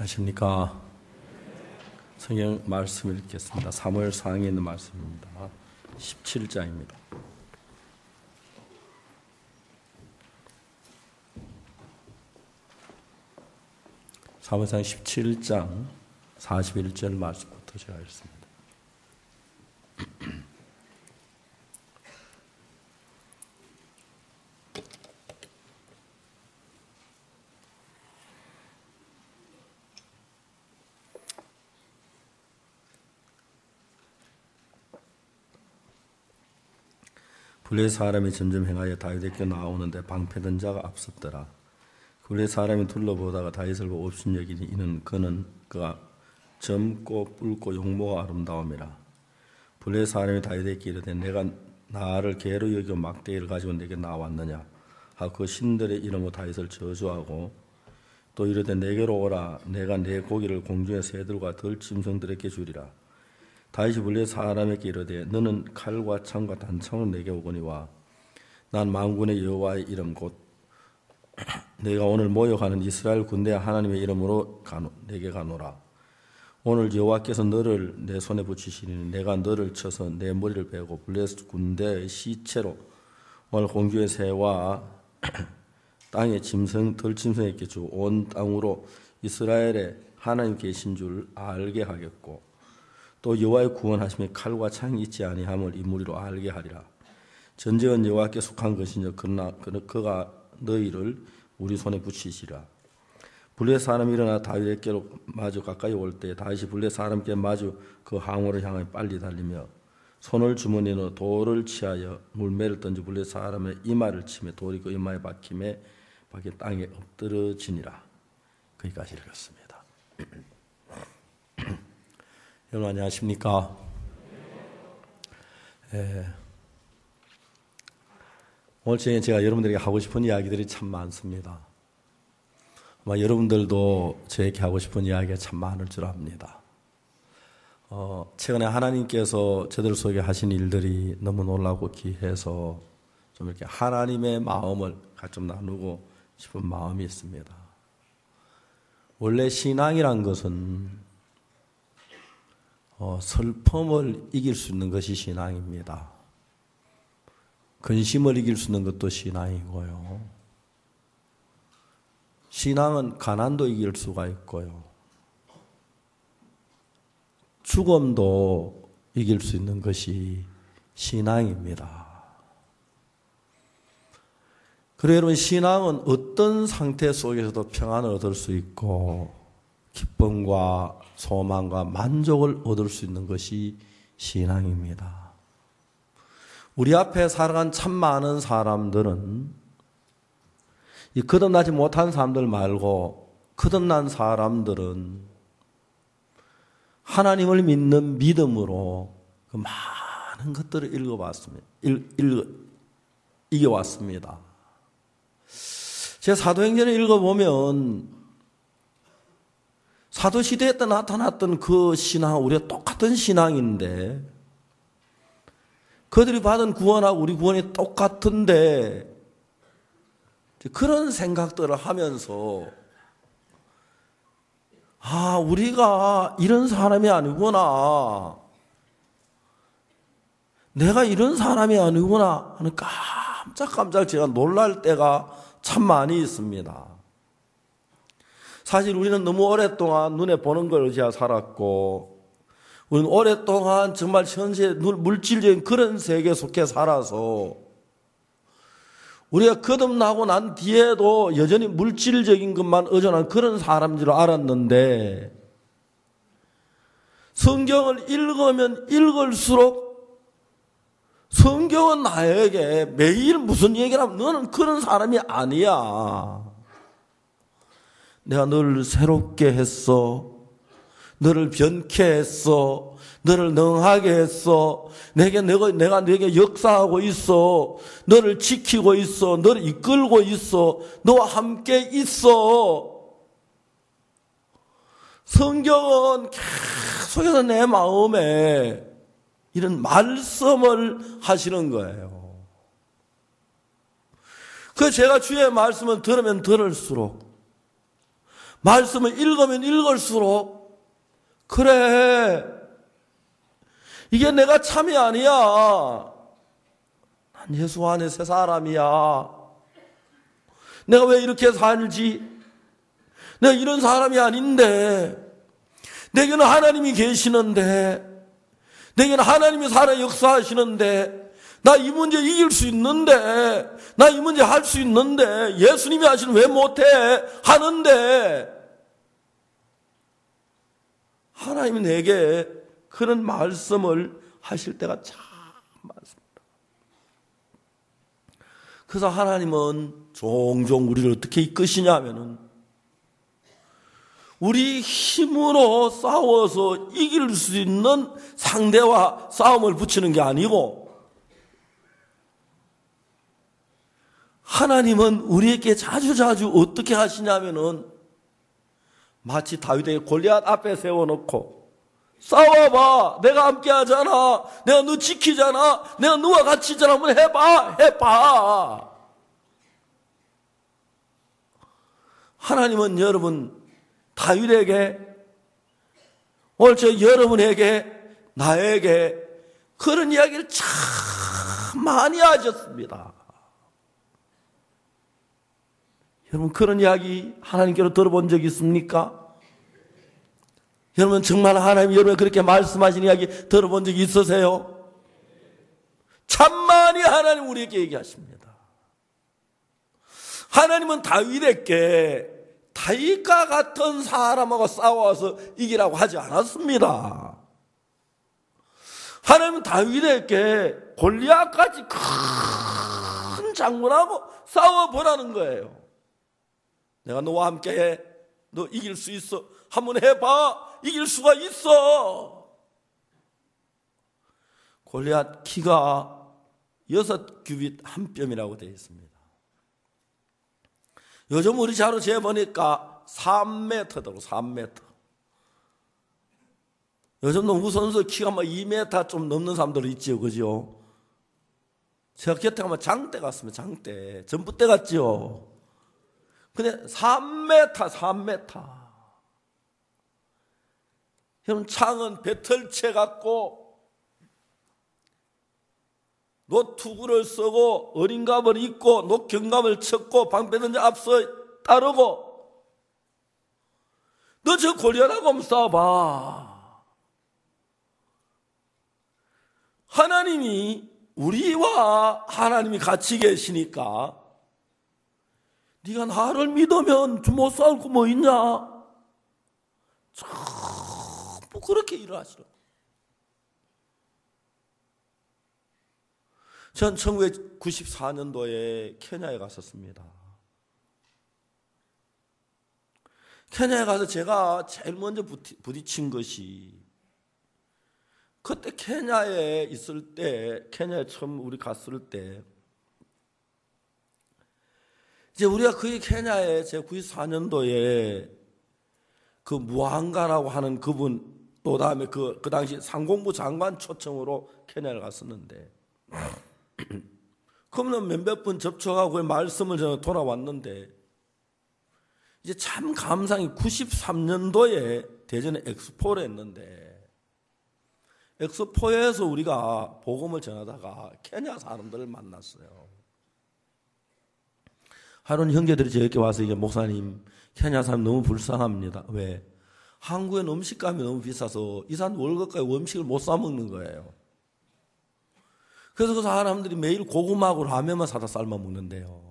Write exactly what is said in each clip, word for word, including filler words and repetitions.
안녕하십니까. 성경 말씀 읽겠습니다. 사무엘상에 있는 말씀입니다. 십칠 장입니다. 사무엘상 십칠 장 사십일 절 말씀부터 제가 읽습니다. 블레 사람이 점점 행하여 다윗에게 나오는데 방패든 자가 앞섰더라. 블레 사람이 둘러보다가 다윗을 보고 업신여기니 이는 그는 그가 젊고 붉고 용모가 아름다움이라. 블레 사람이 다윗에게 이르되 내가 나를 개로 여겨 막대기를 가지고 내게 나왔느냐 하고 그 신들의 이름으로 다윗을 저주하고 또 이르되 내게로 오라 내가 내 고기를 공중의 새들과 들짐승들에게 주리라. 다윗이 블레 사람에게 이르되 너는 칼과 창과 단창으로 내게 오거니와 난 만군의 여호와의 이름 곧 내가 오늘 모여가는 이스라엘 군대 하나님의 이름으로 가노, 내게 가노라. 오늘 여호와께서 너를 내 손에 붙이시니 내가 너를 쳐서 내 머리를 베고 블레 군대의 시체로 오늘 공주의 새와 땅의 짐승 들짐승에게 주 온 땅으로 이스라엘에 하나님 계신 줄 알게 하겠고 또 여호와의 구원하심에 칼과 창이 있지 아니함을 이 무리로 알게 하리라. 전쟁은 여호와께 속한 것이냐 그러나 그가 너희를 우리 손에 붙이시라. 블레 사람이 일어나 다윗에게로 마주 가까이 올 때 다윗이 블레 사람께 마주 그 항우를 향하여 빨리 달리며 손을 주머니에 넣어 돌을 치하여 물매를 던져 블레 사람의 이마를 치며 돌이 그 이마에 박힘에 박혀 땅에 엎드러지니라. 거기까지 읽었습니다. 여러분 안녕하십니까? 예. 오늘 저녁에 제가 여러분들에게 하고 싶은 이야기들이 참 많습니다. 아마 여러분들도 저에게 하고 싶은 이야기가 참 많을 줄 압니다. 어, 최근에 하나님께서 저들 속에 하신 일들이 너무 놀라고 귀해서 좀 이렇게 하나님의 마음을 같이 좀 나누고 싶은 마음이 있습니다. 원래 신앙이란 것은 어, 슬픔을 이길 수 있는 것이 신앙입니다. 근심을 이길 수 있는 것도 신앙이고요. 신앙은 가난도 이길 수가 있고요. 죽음도 이길 수 있는 것이 신앙입니다. 그래서 여러분 신앙은 어떤 상태 속에서도 평안을 얻을 수 있고 기쁨과 소망과 만족을 얻을 수 있는 것이 신앙입니다. 우리 앞에 살아간 참 많은 사람들은 이 거듭나지 못한 사람들 말고 거듭난 사람들은 하나님을 믿는 믿음으로 그 많은 것들을 읽어봤습니다. 읽, 읽, 이겨왔습니다. 제 사도행전을 읽어보면 사도시대에 때 나타났던 그 신앙, 우리가 똑같은 신앙인데 그들이 받은 구원하고 우리 구원이 똑같은데 그런 생각들을 하면서 아, 우리가 이런 사람이 아니구나. 내가 이런 사람이 아니구나 하는 깜짝깜짝 제가 놀랄 때가 참 많이 있습니다. 사실 우리는 너무 오랫동안 눈에 보는 걸 의지하고 살았고 우리는 오랫동안 정말 현재 물질적인 그런 세계에 속해 살아서 우리가 거듭나고 난 뒤에도 여전히 물질적인 것만 의존한 그런 사람인 줄 알았는데 성경을 읽으면 읽을수록 성경은 나에게 매일 무슨 얘기를 하면 너는 그런 사람이 아니야. 내가 너를 새롭게 했어. 너를 변케 했어. 너를 능하게 했어. 내게, 내가, 내가 내게 역사하고 있어. 너를 지키고 있어. 너를 이끌고 있어. 너와 함께 있어. 성경은 계속해서 내 마음에 이런 말씀을 하시는 거예요. 그 제가 주의 말씀을 들으면 들을수록 말씀을 읽으면 읽을수록 그래, 이게 내가 참이 아니야. 난 예수 안에 새 사람이야. 내가 왜 이렇게 살지? 내가 이런 사람이 아닌데, 내게는 하나님이 계시는데, 내게는 하나님이 살아 역사하시는데, 나 이 문제 이길 수 있는데, 나 이 문제 할 수 있는데, 예수님이 하시는 왜 못해? 하는데, 하나님이 내게 그런 말씀을 하실 때가 참 많습니다. 그래서 하나님은 종종 우리를 어떻게 이끄시냐 하면은, 우리 힘으로 싸워서 이길 수 있는 상대와 싸움을 붙이는 게 아니고, 하나님은 우리에게 자주자주 어떻게 하시냐면은 마치 다윗에게 골리앗 앞에 세워놓고 싸워봐, 내가 함께 하잖아, 내가 너 지키잖아, 내가 너와 같이 있잖아, 한번 해봐, 해봐. 하나님은 여러분 다윗에게, 오늘 저 여러분에게, 나에게 그런 이야기를 참 많이 하셨습니다. 여러분 그런 이야기 하나님께로 들어본 적 있습니까? 여러분 정말 하나님이 여러분 그렇게 말씀하신 이야기 들어본 적 있으세요? 참 많이 하나님 우리에게 얘기하십니다. 하나님은 다윗에게 다윗과 같은 사람하고 싸워서 이기라고 하지 않았습니다. 하나님은 다윗에게 골리앗까지 큰 장군하고 싸워보라는 거예요. 내가 너와 함께해. 너 이길 수 있어. 한번 해봐. 이길 수가 있어. 골리앗 키가 여섯 규빗 한 뼘이라고 되어 있습니다. 요즘 우리 자로 재보니까 삼 미터더라고. 삼 미터. 요즘 농구 선수 키가 막 이 미터 좀 넘는 사람들 있지요, 그죠? 제가 곁에 가면 장대 같습니다. 장대. 전봇대 같지요. 근데 삼 미터, 삼 미터. 형 창은 배털채 같고 노투구를 쓰고 어린갑을 입고 녹경갑을 쳤고 방패든지 앞서 따르고, 너 저 골리앗하고 한번 싸워봐. 하나님이 우리와 하나님이 같이 계시니까 네가 나를 믿으면 못 싸울 거 뭐 있냐? 전부 그렇게 일을 하시라. 전 천구백구십사 년도에 케냐에 갔었습니다. 케냐에 가서 제가 제일 먼저 부딪힌 것이, 그때 케냐에 있을 때, 케냐에 처음 우리 갔을 때, 이제 우리가 거기 케냐에 제 구십사 년도에 그 무한가라고 하는 그분, 또 다음에 그, 그 당시 상공부 장관 초청으로 케냐를 갔었는데, 그러면 몇몇 분 접촉하고 그 말씀을 저는 돌아왔는데, 이제 참 감상이 구십삼 년도에 대전에 엑스포를 했는데, 엑스포에서 우리가 복음을 전하다가 케냐 사람들을 만났어요. 하루는 형제들이 저에게 와서 이게 목사님, 케냐 사람 너무 불쌍합니다. 왜? 한국엔 음식값이 너무 비싸서 이 사람 월급까지 음식을 못 사 먹는 거예요. 그래서 그 사람들이 매일 고구마하고 라면만 사다 삶아 먹는데요.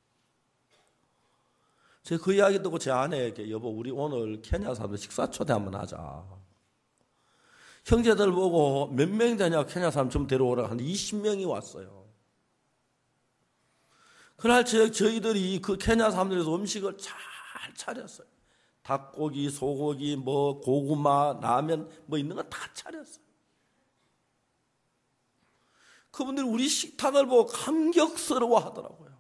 제가 그 이야기 듣고 제 아내에게, 여보 우리 오늘 케냐 사람들 식사 초대 한번 하자. 형제들 보고 몇 명이 되냐 케냐 사람 좀 데려오라 하는데 이십 명이 왔어요. 그날 저, 저희들이 그 케냐 사람들에서 음식을 잘 차렸어요. 닭고기, 소고기, 뭐 고구마, 라면 뭐 있는 거 다 차렸어요. 그분들이 우리 식탁을 보고 감격스러워 하더라고요.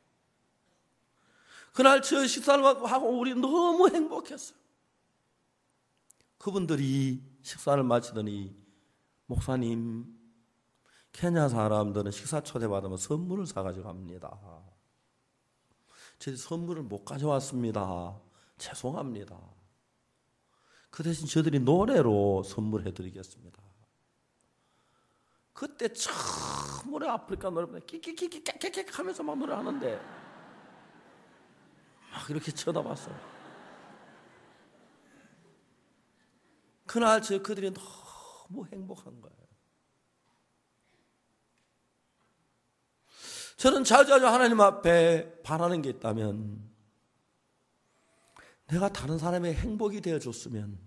그날 저 식사를 하고 우리 너무 행복했어요. 그분들이 식사를 마치더니, 목사님, 케냐 사람들은 식사 초대받으면 선물을 사가지고 갑니다. 저희 선물을 못 가져왔습니다. 죄송합니다. 그 대신 저들이 노래로 선물해 드리겠습니다. 그때 처음으로 아프리카 노래 끽끽끽끽끽 하면서 막 노래하는데 막 이렇게 쳐다봤어요. 그날 저 그들이 너무 행복한 거예요. 저는 자주자주 하나님 앞에 바라는 게 있다면 내가 다른 사람의 행복이 되어줬으면.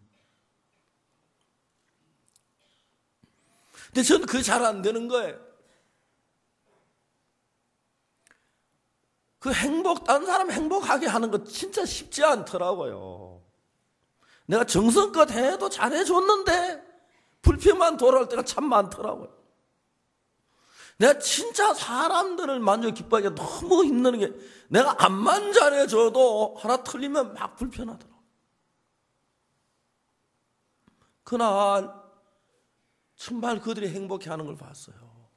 근데 저는 그게 잘 안 되는 거예요. 그 행복, 다른 사람 행복하게 하는 거 진짜 쉽지 않더라고요. 내가 정성껏 해도 잘해줬는데 불평만 돌아올 때가 참 많더라고요. 내가 진짜 사람들을 만족 기뻐하기가 너무 힘든 게 내가 암만 잘해줘도 하나 틀리면 막 불편하더라고요. 그날 정말 그들이 행복해하는 걸 봤어요.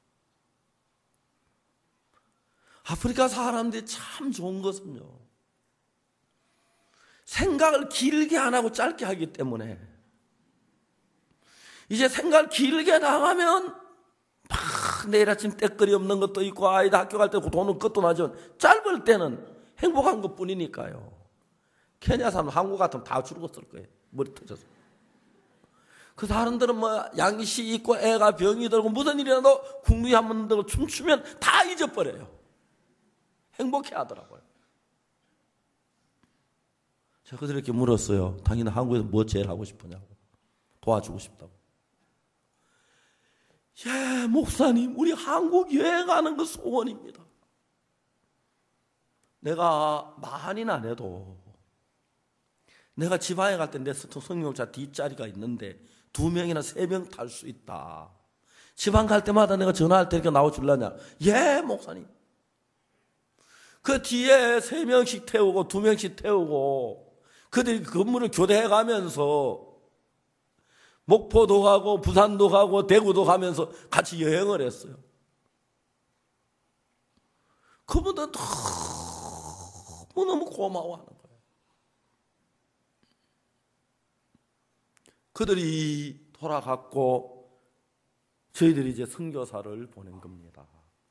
아프리카 사람들이 참 좋은 것은요, 생각을 길게 안 하고 짧게 하기 때문에 이제 생각을 길게 나가면 막 내일 아침 때거리 없는 것도 있고 아이들 학교 갈 때 돈은 끝도 나지만 짧을 때는 행복한 것뿐이니까요. 케냐 사람 한국 같으면 다 죽었을 거예요. 머리 터져서. 그 사람들은 뭐 양시 있고 애가 병이 들고 무슨 일이라도 국루에 한번 들고 춤추면 다 잊어버려요. 행복해 하더라고요. 제가 그들에게 물었어요. 당연히 한국에서 뭐 제일 하고 싶으냐고. 도와주고 싶다고. 예, 목사님, 우리 한국 여행하는 거 소원입니다. 내가 많이는 안 해도 내가 지방에 갈 때 내 승용차 뒷자리가 있는데 두 명이나 세 명 탈 수 있다. 지방 갈 때마다 내가 전화할 테니까 나와줄라냐? 예, 목사님. 그 뒤에 세 명씩 태우고 두 명씩 태우고 그들이 건물을 교대해 가면서 목포도 가고 부산도 가고 대구도 가면서 같이 여행을 했어요. 그분들 너무너무 고마워하는 거예요. 그들이 돌아갔고 저희들이 이제 선교사를 보낸 겁니다.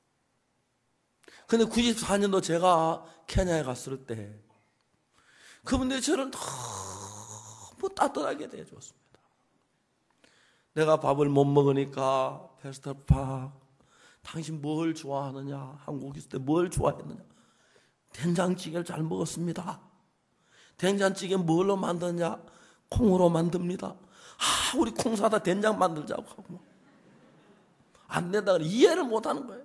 근데 구십사 년도 제가 케냐에 갔을 때 그분들이 저를 너무 따뜻하게 대해줬습니다. 내가 밥을 못 먹으니까 페스터파 당신 뭘 좋아하느냐, 한국 있을 때 뭘 좋아했느냐, 된장찌개를 잘 먹었습니다. 된장찌개 뭘로 만드냐, 콩으로 만듭니다. 아, 우리 콩 사다 된장 만들자고 하고 안 된다 그래. 이해를 못 하는 거예요.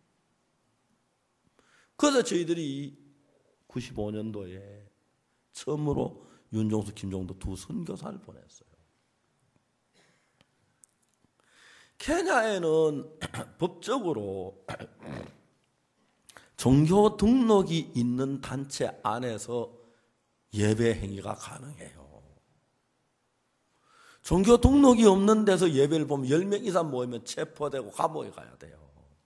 그래서 저희들이 구십오 년도에 처음으로 윤종수, 김종도 두 선교사를 보냈어요. 케냐에는 법적으로 종교 등록이 있는 단체 안에서 예배 행위가 가능해요. 종교 등록이 없는 데서 예배를 보면 열 명 이상 모이면 체포되고 감옥에 가야 돼요.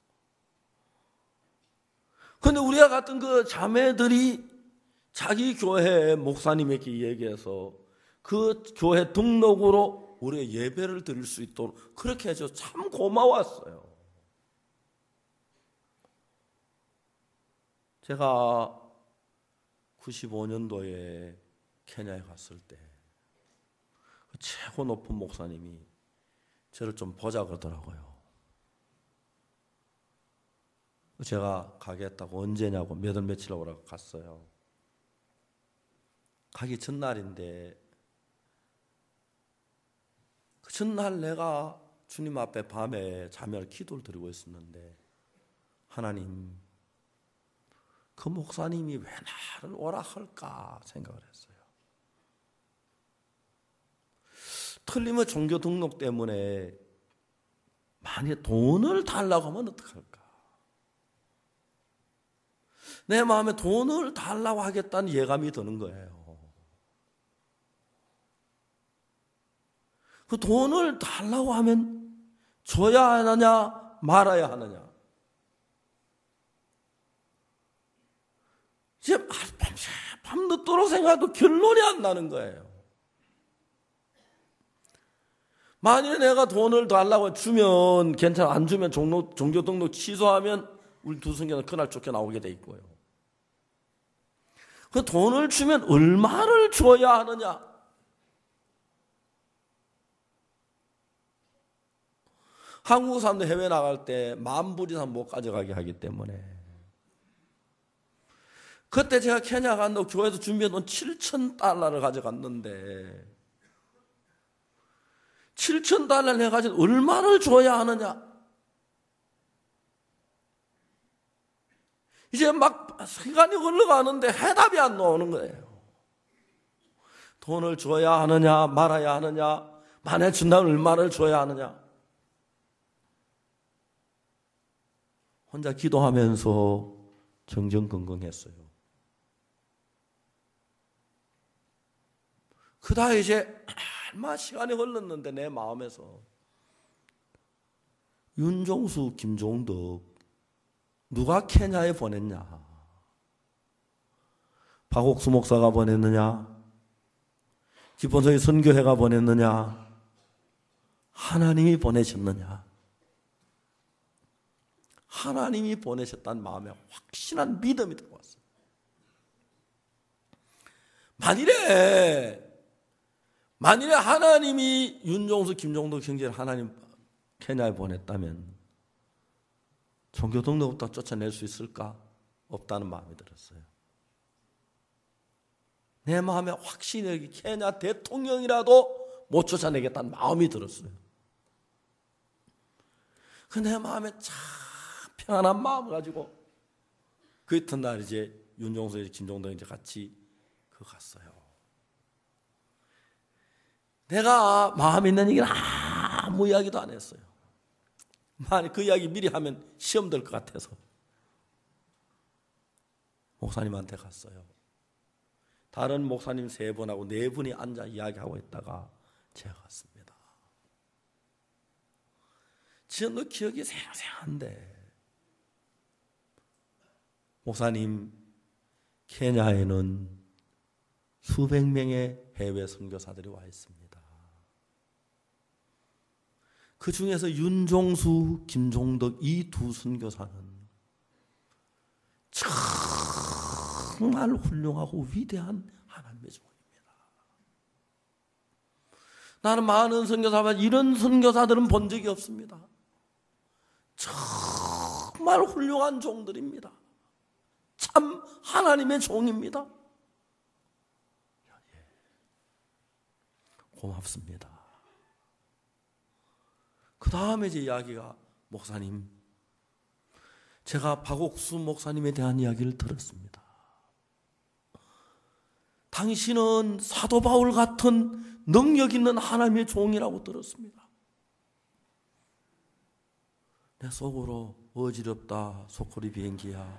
그런데 우리가 같은 그 자매들이 자기 교회 목사님에게 얘기해서 그 교회 등록으로 우리가 예배를 드릴 수 있도록 그렇게 해서 참 고마웠어요. 제가 구십오 년도에 케냐에 갔을 때 그 최고 높은 목사님이 저를 좀 보자 그러더라고요. 제가 가겠다고 언제냐고 몇 월 며칠 오라고 갔어요. 가기 전날인데 그 전날 내가 주님 앞에 밤에 자멸 기도를 드리고 있었는데 하나님, 그 목사님이 왜 나를 오라 할까 생각을 했어요. 틀림의 종교 등록 때문에 만약 돈을 달라고 하면 어떡할까? 내 마음에 돈을 달라고 하겠다는 예감이 드는 거예요. 그 돈을 달라고 하면 줘야 하느냐 말아야 하느냐. 이제 밤새 밤늦도록 생각해도 결론이 안 나는 거예요. 만일에 내가 돈을 달라고 주면 괜찮아, 안 주면 종로, 종교 등록 취소하면 우리 두 성경은 그날 쫓겨나오게 돼 있고요. 그 돈을 주면 얼마를 줘야 하느냐? 한국 사람들 해외 나갈 때 만 불 이상 못 가져가게 하기 때문에. 그때 제가 케냐 간다고 교회에서 준비해 놓은 칠천 달러를 가져갔는데, 칠천 달러를 해가지고 얼마를 줘야 하느냐? 이제 막 시간이 흘러가는데 해답이 안 나오는 거예요. 돈을 줘야 하느냐, 말아야 하느냐, 만약 준다면 얼마를 줘야 하느냐. 혼자 기도하면서 정정건강했어요. 그 다음에 이제 얼마 시간이 흘렀는데 내 마음에서 윤종수, 김종덕 누가 케냐에 보냈냐? 박옥수 목사가 보냈느냐? 기본소위 선교회가 보냈느냐? 하나님이 보내셨느냐? 하나님이 보내셨다는 마음에 확실한 믿음이 들어왔어요. 만일에 만일에 하나님이 윤종수, 김종덕 형제를 하나님 케냐에 보냈다면 종교 등록부터 쫓아낼 수 있을까? 없다는 마음이 들었어요. 내 마음에 확신이 케냐 대통령이라도 못 쫓아내겠다는 마음이 들었어요. 그 내 마음에 참 평안한 마음을 가지고 그 이튿날 이제 윤종수, 김종덕 이제 같이 그 갔어요. 내가 마음에 있는 얘기는 아무 이야기도 안 했어요. 만약 그 이야기 미리 하면 시험 될 것 같아서 목사님한테 갔어요. 다른 목사님 세 분하고 네 분이 앉아 이야기하고 있다가 제가 갔습니다. 지금도 기억이 생생한데, 목사님, 케냐에는 수백 명의 해외 선교사들이 와 있습니다. 그 중에서 윤종수, 김종덕 이 두 선교사는 정말 훌륭하고 위대한 하나님의 종입니다. 나는 많은 선교사만 이런 선교사들은 본 적이 없습니다. 정말 훌륭한 종들입니다. 참 하나님의 종입니다. 고맙습니다. 그 다음에 이제 이야기가, 목사님, 제가 박옥수 목사님에 대한 이야기를 들었습니다. 당신은 사도 바울 같은 능력 있는 하나님의 종이라고 들었습니다. 내 속으로 어지럽다, 소쿠리 비행기야,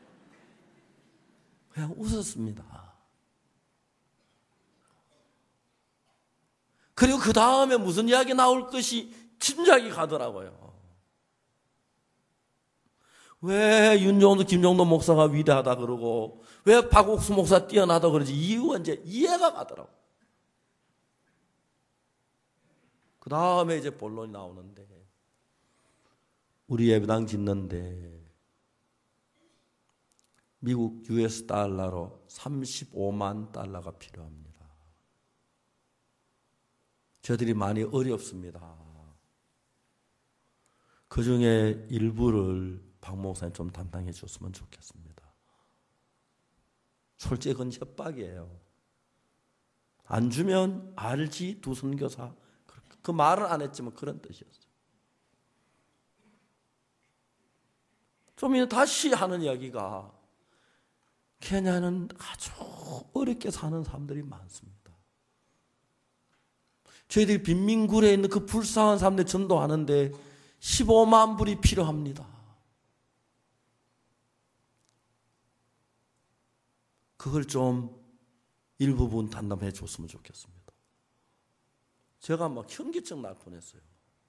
그냥 웃었습니다. 그리고 그 다음에 무슨 이야기 나올 것이 짐작이 가더라고요. 왜 윤종수, 김종덕 목사가 위대하다 그러고 왜 박옥수 목사 뛰어나다 그러지? 이유가 이제 이해가 가더라고요. 그 다음에 이제 본론이 나오는데, 우리 예배당 짓는데 미국 유에스 달러로 삼십오만 달러가 필요합니다. 저들이 많이 어렵습니다. 그 중에 일부를 박 목사님 좀 담당해 줬으면 좋겠습니다. 솔직히 그건 협박이에요. 안 주면 알지 두 선교사, 그 말은 안 했지만 그런 뜻이었어요. 좀 이제 다시 하는 이야기가, 케냐는 아주 어렵게 사는 사람들이 많습니다. 저희들이 빈민굴에 있는 그 불쌍한 사람들 전도하는데 십오만 불이 필요합니다. 그걸 좀 일부분 담당해 줬으면 좋겠습니다. 제가 막 현기증 날 뻔했어요.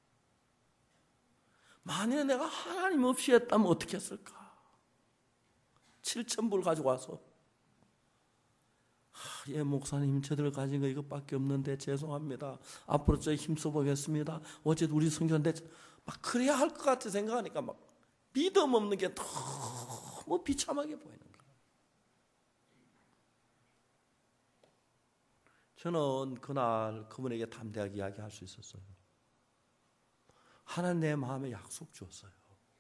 만약에 내가 하나님 없이 했다면 어떻게 했을까? 칠천 불 가지고 와서 예, 목사님, 저들 가진 거 이것밖에 없는데 죄송합니다. 앞으로 저 힘써 보겠습니다. 어쨌든 우리 성교인데 막 그래야 할 것 같아 생각하니까 막 믿음 없는 게 너무 비참하게 보이는 거예요. 저는 그날 그분에게 담대하게 이야기할 수 있었어요. 하나님 내 마음에 약속 주었어요.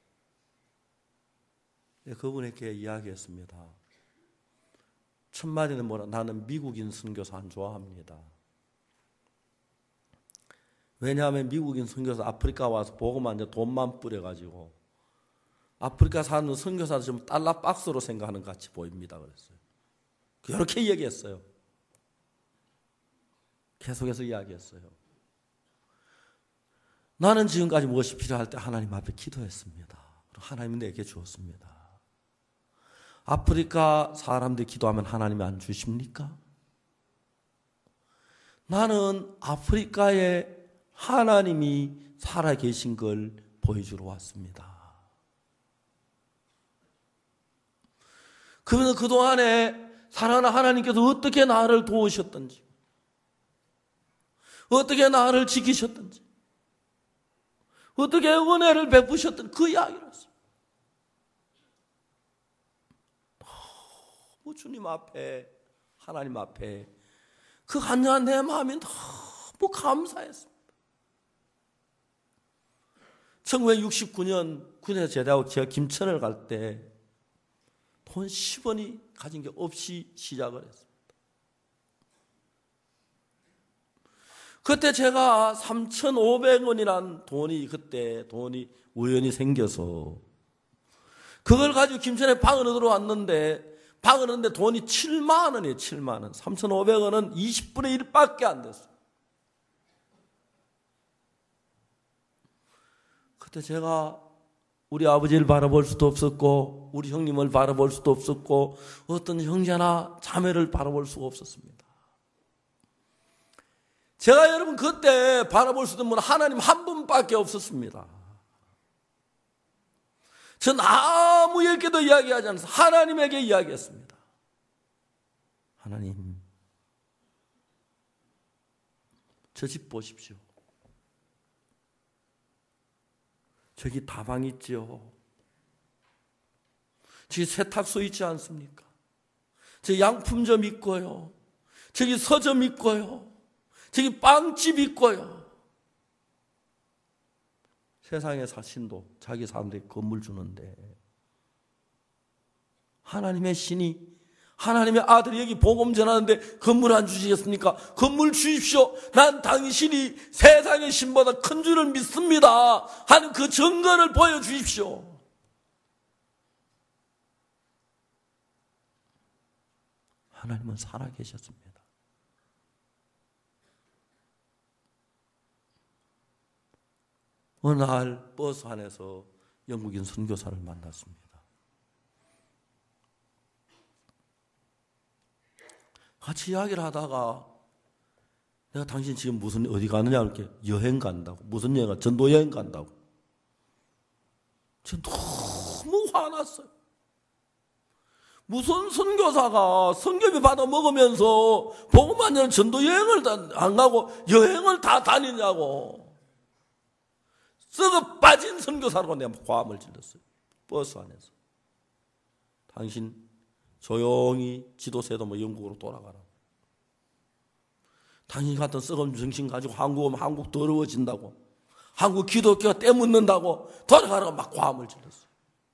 네, 그분에게 이야기했습니다. 첫 마디는 뭐라? 나는 미국인 선교사 안 좋아합니다. 왜냐하면 미국인 선교사 아프리카 와서 보고만 이제 돈만 뿌려가지고 아프리카 사는 선교사도 좀 달러 박스로 생각하는 것 같이 보입니다. 그랬어요. 그렇게 이야기했어요. 계속해서 이야기했어요. 나는 지금까지 무엇이 필요할 때 하나님 앞에 기도했습니다. 하나님이 내게 주었습니다. 아프리카 사람들이 기도하면 하나님이 안 주십니까? 나는 아프리카에 하나님이 살아계신 걸 보여주러 왔습니다. 그러면서 그동안에 사랑하는 하나님께서 어떻게 나를 도우셨던지, 어떻게 나를 지키셨던지, 어떻게 은혜를 베푸셨던 그 이야기를 했습니다. 너무 주님 앞에, 하나님 앞에 그 간절한 내 마음이 너무 감사했습니다. 천구백육십구 년 군에 제대하고 제가 김천을 갈 때 돈 십 원이 가진 게 없이 시작을 했습니다. 그때 제가 삼천오백 원이란 돈이 그때 돈이 우연히 생겨서 그걸 가지고 김천에 방을 얻으러 왔는데 방을 얻는데 돈이 칠만 원이에요. 칠만 원. 삼천오백 원은 이십 분의 일밖에 안 됐어요. 그때 제가 우리 아버지를 바라볼 수도 없었고 우리 형님을 바라볼 수도 없었고 어떤 형제나 자매를 바라볼 수가 없었습니다. 제가 여러분 그때 바라볼 수 있는 분은 하나님 한 분밖에 없었습니다. 전 아무에게도 이야기하지 않아서 하나님에게 이야기했습니다. 하나님, 저 집 보십시오. 저기 다방 있지요. 저기 세탁소 있지 않습니까? 저기 양품점 있고요. 저기 서점 있고요. 저기 빵집 있고요. 세상의 사신도 자기 사람들이 건물 주는데 하나님의 신이 하나님의 아들이 여기 복음 전하는데 건물 안 주시겠습니까? 건물 주십시오. 난 당신이 세상의 신보다 큰 줄을 믿습니다 하는 그 증거를 보여주십시오. 하나님은 살아계셨습니다. 어느 날 버스 안에서 영국인 선교사를 만났습니다. 같이 이야기를 하다가 내가 당신 지금 무슨 어디 가느냐 이렇게 여행 간다고. 무슨 여행 가? 전도 여행 간다고. 제가 너무 화났어요. 무슨 선교사가 선교비 받아 먹으면서 복음 안 전하는 전도 여행을 안 가고 여행을 다 다니냐고. 썩어 빠진 선교사라고 내가 화음을 질렀어요. 버스 안에서. 당신 조용히 지도세도 뭐 영국으로 돌아가라고. 당신 같은 썩은 정신 가지고 한국 오면 한국 더러워진다고. 한국 기독교가 떼묻는다고 돌아가라고 막 화음을 질렀어요.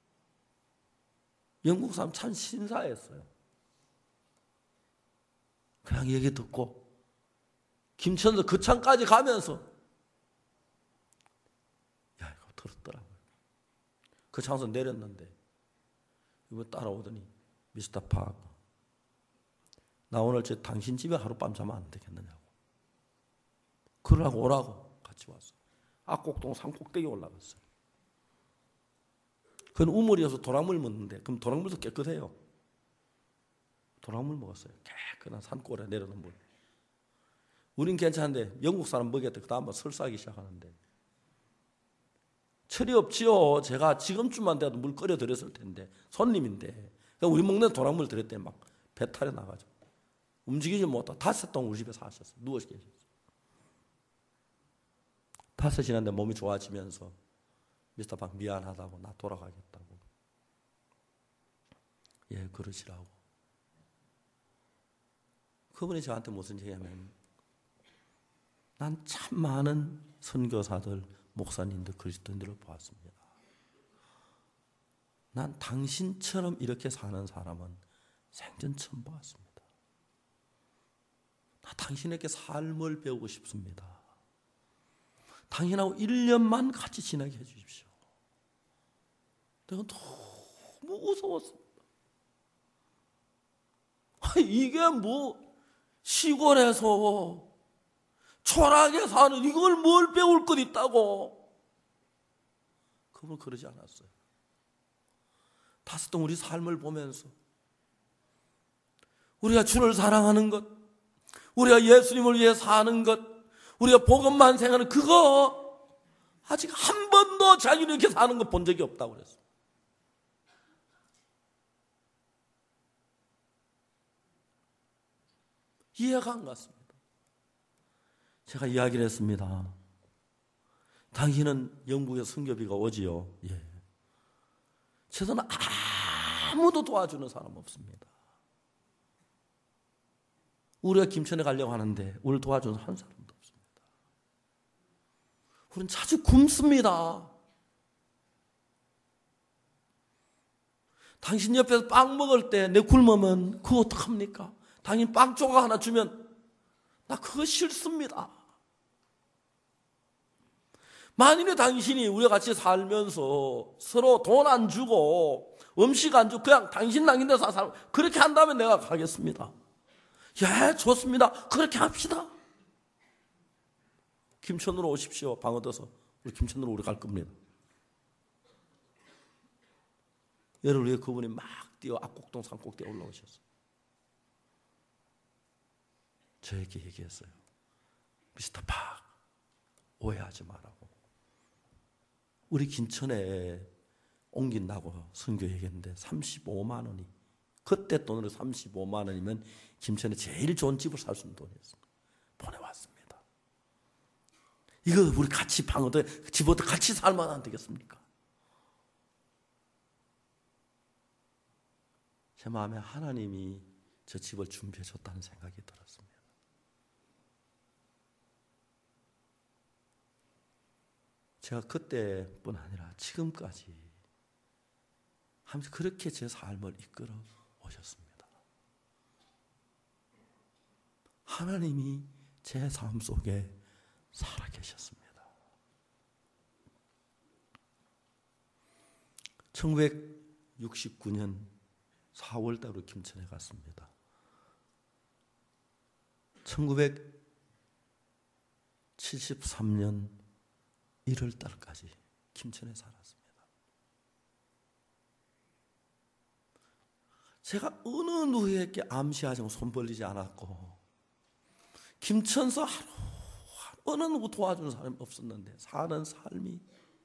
영국 사람 참 신사했어요. 그냥 얘기 듣고 김천도 그 창까지 가면서 야 이거 들었더라고요. 그 창에서 내렸는데 이거 따라오더니 미스터 팍, 나 오늘 저 당신 집에 하룻밤 자면 안 되겠느냐고. 그러라고 오라고 같이 왔어. 악곡동 산꼭대기 올라갔어요. 그건 우물이어서 도랑물 먹는데 그럼 도랑물도 깨끗해요. 도랑물 먹었어요. 깨끗한 산골에 내려놓은 물. 우린 괜찮은데 영국 사람 먹였대. 그 다음에 설사하기 시작하는데 철이 없지요. 제가 지금쯤만 돼도 물 끓여 드렸을 텐데 손님인데 우리 먹는 도랑물 드렸대. 막 배탈이 나가지고 움직이지 못하고 닷새 동안 우리 집에 사셨어요. 누워서 계셨어요. 닷새 지났는데 몸이 좋아지면서 미스터 박 미안하다고 나 돌아가겠다고. 예, 그러시라고. 그분이 저한테 무슨 얘기냐면 난 참 많은 선교사들, 목사님들, 그리스도인들을 보았습니다. 난 당신처럼 이렇게 사는 사람은 생전 처음 보았습니다. 나 당신에게 삶을 배우고 싶습니다. 당신하고 일 년만 같이 지내게 해주십시오. 내가 너무 무서웠습니다. 이게 뭐 시골에서 초라하게 사는 이걸 뭘 배울 것 있다고. 그분은 그러지 않았어요. 닷새 동안 우리 삶을 보면서 우리가 주를 사랑하는 것, 우리가 예수님을 위해 사는 것, 우리가 복음만 생각하는 그거 아직 한 번도 자기는 이렇게 사는 거 본 적이 없다고 그랬어요. 이해가 안 갔습니다. 제가 이야기를 했습니다. 당신은 영국에 선교비가 오지요. 예. 저는 아무도 도와주는 사람 없습니다. 우리가 김천에 가려고 하는데 우리를 도와주는 한 사람도 없습니다. 우리는 자주 굶습니다. 당신 옆에서 빵 먹을 때 내 굶으면 그거 어떡합니까? 당신 빵 조각 하나 주면 나 그거 싫습니다. 만일에 당신이 우리가 같이 살면서 서로 돈 안 주고 음식 안 주고 그냥 당신 남긴 데서 살 그렇게 한다면 내가 가겠습니다. 예, 좋습니다. 그렇게 합시다. 김천으로 오십시오. 방 얻어서. 우리 김천으로 우리 갈 겁니다. 여러분 왜 그분이 막 뛰어 앞곡동 산꼭대에 올라오셨어요. 저에게 얘기했어요. 미스터 박, 오해하지 말라고. 우리 김천에 옮긴다고 선교 얘기했는데 삼십오만 원이 그때 돈으로 삼십오만 원이면 김천에 제일 좋은 집을 살 수 있는 돈이었습니다. 보내왔습니다. 이거 우리 같이 방 얻어 집 얻어 같이 살면 안 되겠습니까? 제 마음에 하나님이 저 집을 준비해 줬다는 생각이 들었습니다. 제가 그때뿐 아니라 지금까지 하면서 그렇게 제 삶을 이끌어 오셨습니다. 하나님이 제 삶 속에 살아계셨습니다. 천구백육십구 년 사월 달로 김천에 갔습니다. 천구백칠십삼 년 일월 달까지 김천에 살았습니다. 제가 어느 누구에게 암시하지 않고 손 벌리지 않았고 김천서 하루 어느 누구 도와주는 사람이 없었는데 사는 삶이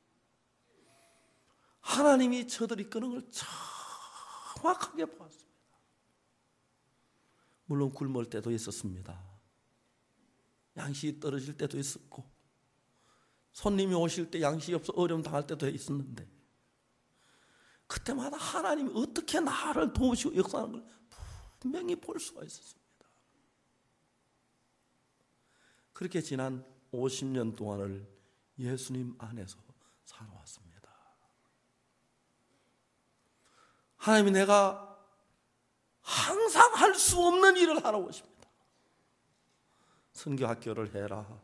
하나님이 저들이 끄는 걸 정확하게 보았습니다. 물론 굶을 때도 있었습니다. 양식이 떨어질 때도 있었고 손님이 오실 때 양식이 없어 어려움 당할 때도 있었는데 그때마다 하나님이 어떻게 나를 도우시고 역사하는 걸 분명히 볼 수가 있었습니다. 그렇게 지난 오십 년 동안을 예수님 안에서 살아왔습니다. 하나님이 내가 항상 할 수 없는 일을 하라고 하십니다. 선교학교를 해라.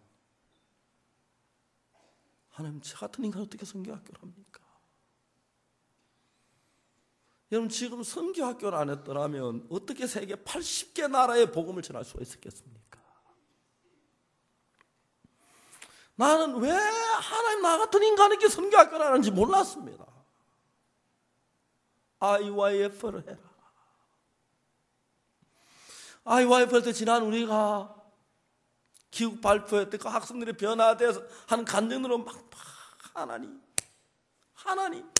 하나님, 저 같은 인간 어떻게 선교학교를 합니까? 여러분, 지금 선교학교를 안 했더라면 어떻게 세계 팔십 개 나라의 복음을 전할 수가 있었겠습니까? 나는 왜 하나님 나 같은 인간에게 선교학교를 하는지 몰랐습니다. 아이와이에프를 해라. 아이와이에프 때 지난 우리가 기국 발표회 때 그 학생들이 변화돼서 하는 간증으로 막, 막 하나님, 하나님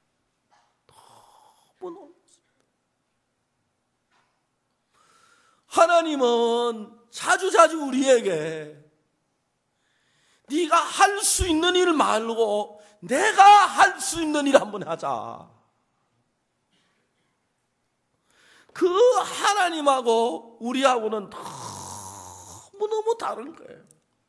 너무 놀랐습니다. 하나님은 자주자주 우리에게 네가 할 수 있는 일 말고 내가 할 수 있는 일 한번 하자. 그 하나님하고 우리하고는 너무너무 다른 거예요.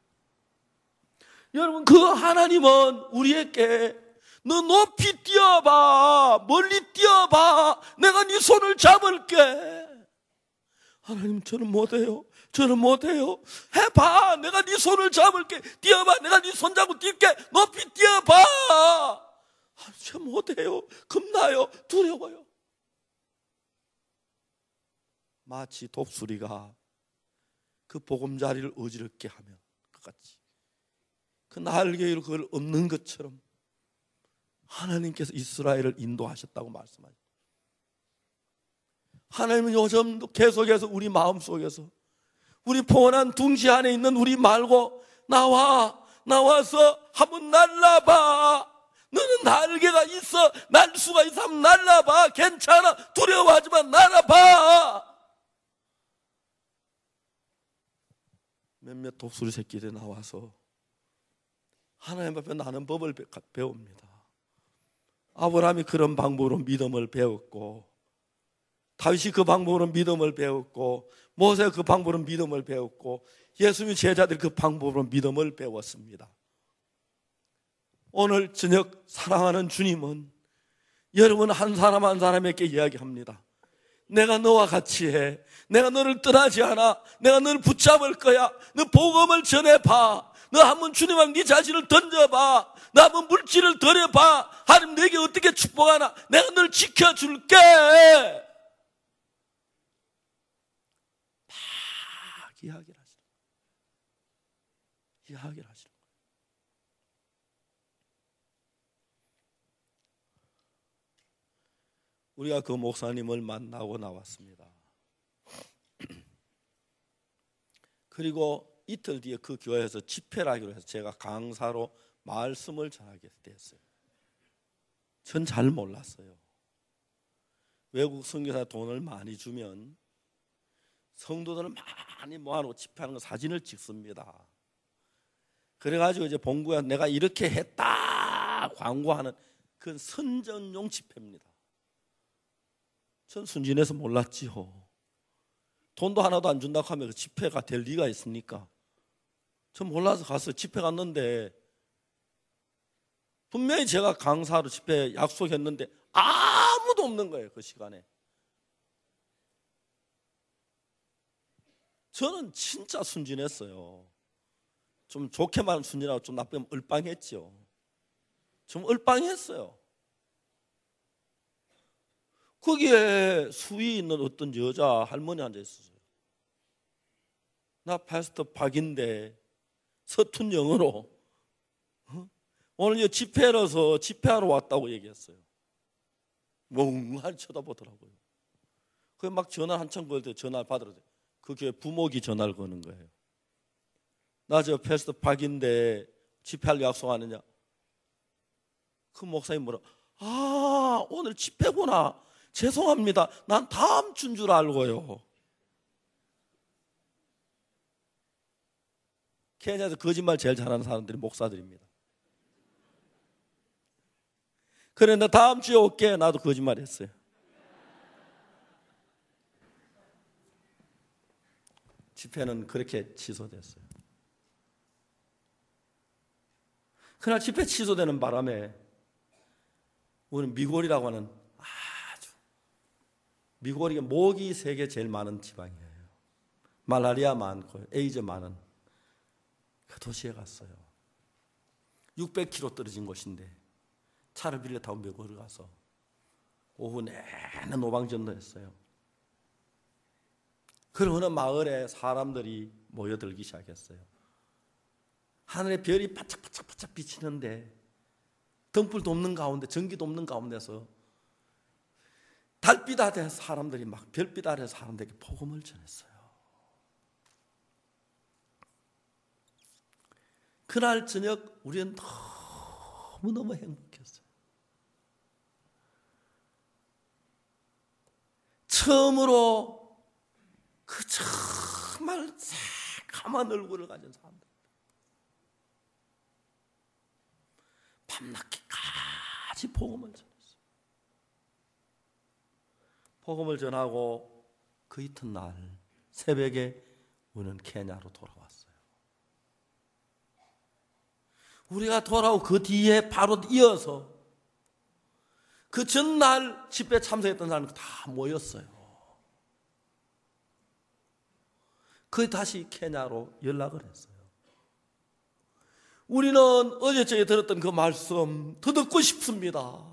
여러분, 그 하나님은 우리에게 너 높이 뛰어봐, 멀리 뛰어봐, 내가 네 손을 잡을게. 하나님, 저는 못해요. 저는 못해요. 해봐. 내가 네 손을 잡을게. 뛰어봐. 내가 네 손 잡고 뛸게. 높이 뛰어봐. 아, 저 못해요. 겁나요. 두려워요. 마치 독수리가 그 보금자리를 어지럽게 하면 그같이 그 날개 위로 그걸 엎는 것처럼 하나님께서 이스라엘을 인도하셨다고 말씀하셨어요. 하나님은 요즘도 계속해서 우리 마음속에서 우리 포원한 둥지 안에 있는 우리 말고 나와, 나와서 한번 날라봐. 너는 날개가 있어. 날 수가 있어. 한번 날라봐. 괜찮아. 두려워하지만 날아봐. 몇몇 독수리 새끼들이 나와서 하나님 앞에 나는 법을 배웁니다. 아브라함이 그런 방법으로 믿음을 배웠고, 다윗이 그 방법으로 믿음을 배웠고, 모세가 그 방법으로 믿음을 배웠고, 예수님 제자들이 그 방법으로 믿음을 배웠습니다. 오늘 저녁 사랑하는 주님은 여러분 한 사람 한 사람에게 이야기합니다. 내가 너와 같이 해. 내가 너를 떠나지 않아. 내가 너를 붙잡을 거야. 너 복음을 전해봐. 너 한번 주님 앞에 네 자신을 던져봐. 너 한번 물질을 드려봐. 하나님 내게 어떻게 축복하나. 내가 너를 지켜줄게. 막 이야기를 하시는 거예요. 이야기를 하시는 거예요. 우리가 그 목사님을 만나고 나왔습니다. 그리고 이틀 뒤에 그 교회에서 집회를 하기로 해서 제가 강사로 말씀을 전하게 됐어요. 전 잘 몰랐어요. 외국 선교사 돈을 많이 주면 성도들을 많이 모아놓고 집회하는 거 사진을 찍습니다. 그래가지고 이제 본부에 내가 이렇게 했다 광고하는 그건 선전용 집회입니다. 전 순진해서 몰랐지요. 돈도 하나도 안 준다고 하면 그 집회가 될 리가 있습니까? 전 몰라서 가서 집회 갔는데 분명히 제가 강사로 집회 약속했는데 아무도 없는 거예요. 그 시간에. 저는 진짜 순진했어요. 좀 좋게 말하면 순진하고 좀 나쁘면 얼빵했죠. 좀 얼빵했어요. 거기에 수위 있는 어떤 여자 할머니 앉아 있었어요. 나 패스터 박인데 서툰 영어로 어? 오늘 이 집회라서 집회하러 왔다고 얘기했어요. 멍하니 쳐다보더라고요. 그게 막 전화 한참 걸 때 전화를 받으러 그 교회 부목이 전화를 거는 거예요. 나 저 패스터 박인데 집회할 약속하느냐? 그 목사님 뭐라? 아 오늘 집회구나. 죄송합니다. 난 다음 주인 줄 알고요. 케냐에서 거짓말 제일 잘하는 사람들이 목사들입니다. 그래 나 다음 주에 올게. 나도 거짓말 했어요. 집회는 그렇게 취소됐어요. 그날 집회 취소되는 바람에 우리는 미골이라고 하는 미국이 모기 세계 제일 많은 지방이에요. 말라리아 많고 에이즈 많은 그 도시에 갔어요. 육백 킬로미터 떨어진 곳인데 차를 빌려 타고 미국으로 가서 오후 내내 노방전도했어요. 그 어느 마을에 사람들이 모여들기 시작했어요. 하늘에 별이 바짝바짝바짝 비치는데 등불도 없는 가운데 전기도 없는 가운데서 달빛 아래 사람들이 막 별빛 아래 사람들에게 복음을 전했어요. 그날 저녁 우리는 너무너무 행복했어요. 처음으로 그 정말 새까만 얼굴을 가진 사람들. 밤낮기까지 복음을 전했어요. 복음을 전하고 그 이튿날 새벽에 우리는 케냐로 돌아왔어요. 우리가 돌아오고 그 뒤에 바로 이어서 그 전날 집회에 참석했던 사람들 다 모였어요. 그 다시 케냐로 연락을 했어요. 우리는 어제 저에 들었던 그 말씀 더 듣고 싶습니다.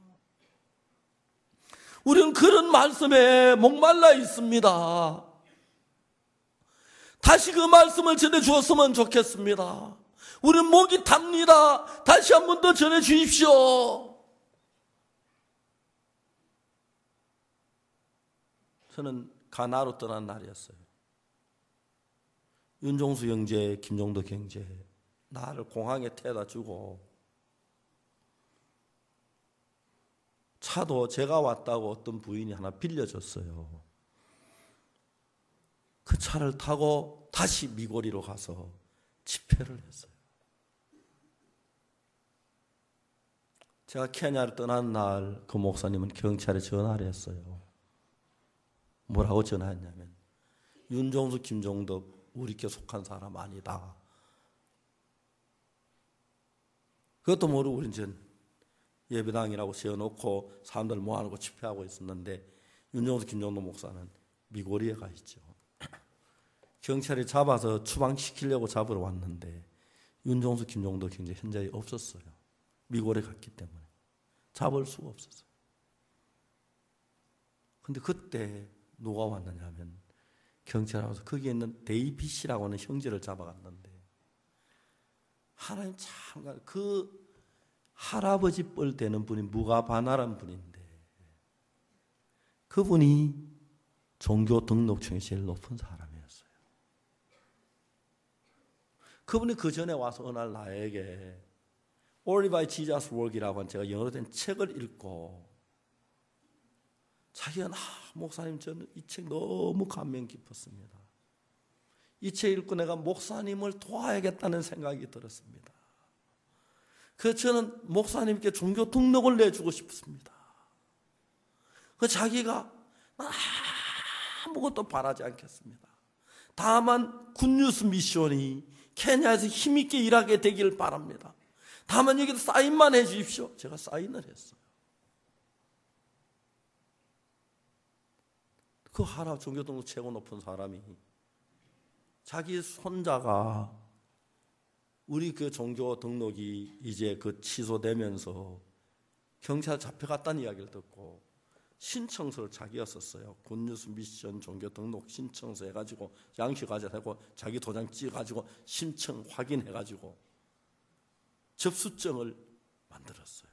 우리는 그런 말씀에 목말라 있습니다. 다시 그 말씀을 전해주었으면 좋겠습니다. 우리는 목이 탑니다. 다시 한 번 더 전해주십시오. 저는 가나로 떠난 날이었어요. 윤종수 형제, 김종덕 형제 나를 공항에 태워다 주고 차도 제가 왔다고 어떤 부인이 하나 빌려줬어요. 그 차를 타고 다시 미고리로 가서 집회를 했어요. 제가 케냐를 떠난 날 그 목사님은 경찰에 전화를 했어요. 뭐라고 전화했냐면 윤종수, 김종덕 우리 교 속한 사람 아니다. 그것도 모르고 우리는 전 예배당이라고 세워놓고 사람들 모아놓고 집회하고 있었는데 윤종수, 김종덕 목사는 미고리에 가 있죠. 경찰이 잡아서 추방시키려고 잡으러 왔는데 윤종수, 김종덕 형제 현장에 없었어요. 미고리에 갔기 때문에 잡을 수가 없었어요. 근데 그때 누가 왔느냐 하면 경찰이 와서 거기에 있는 데이빗이라고 하는 형제를 잡아갔는데 하나님 참 그 할아버지 뻘 되는 분이 무가바나란 분인데 그분이 종교 등록층이 제일 높은 사람이었어요. 그분이 그 전에 와서 어느 날 나에게 Only by Jesus Work이라고 한 제가 영어로 된 책을 읽고 자기가 아, 목사님 저는 이 책 너무 감명 깊었습니다. 이 책 읽고 내가 목사님을 도와야겠다는 생각이 들었습니다. 그래서 저는 목사님께 종교 등록을 내주고 싶습니다. 그 자기가 아무것도 바라지 않겠습니다. 다만 굿뉴스 미션이 케냐에서 힘있게 일하게 되기를 바랍니다. 다만 여기도 사인만 해 주십시오. 제가 사인을 했어요. 그 하나 종교 등록 최고 높은 사람이 자기 손자가 우리 그 종교 등록이 이제 그 취소되면서 경찰 잡혀갔다는 이야기를 듣고 신청서를 자기가 썼어요. 굿뉴스 미션 종교 등록 신청서 해가지고 양식 가져다고 자기 도장 찍어가지고 신청 확인해가지고 접수증을 만들었어요.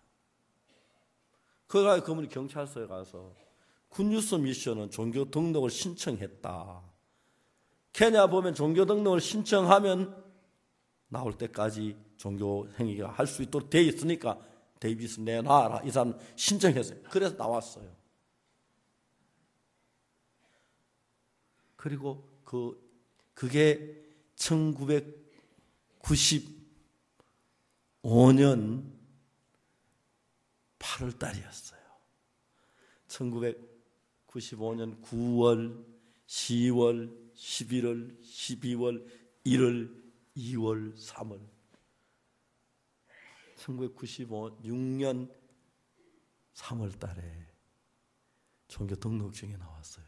그가 그분이 경찰서에 가서 굿뉴스 미션은 종교 등록을 신청했다. 케냐 보면 종교 등록을 신청하면 나올 때까지 종교 행위가 할 수 있도록 되어 있으니까 데이비스 내놔라. 이 사람 신청했어요. 그래서 나왔어요. 그리고 그 그게 천구백구십오 년 팔월 달이었어요. 천구백구십오 년 구월, 시월, 십일월, 십이월, 일월, 이월, 삼월. 천구백구십오 년 삼월 달에 종교 등록증이 나왔어요.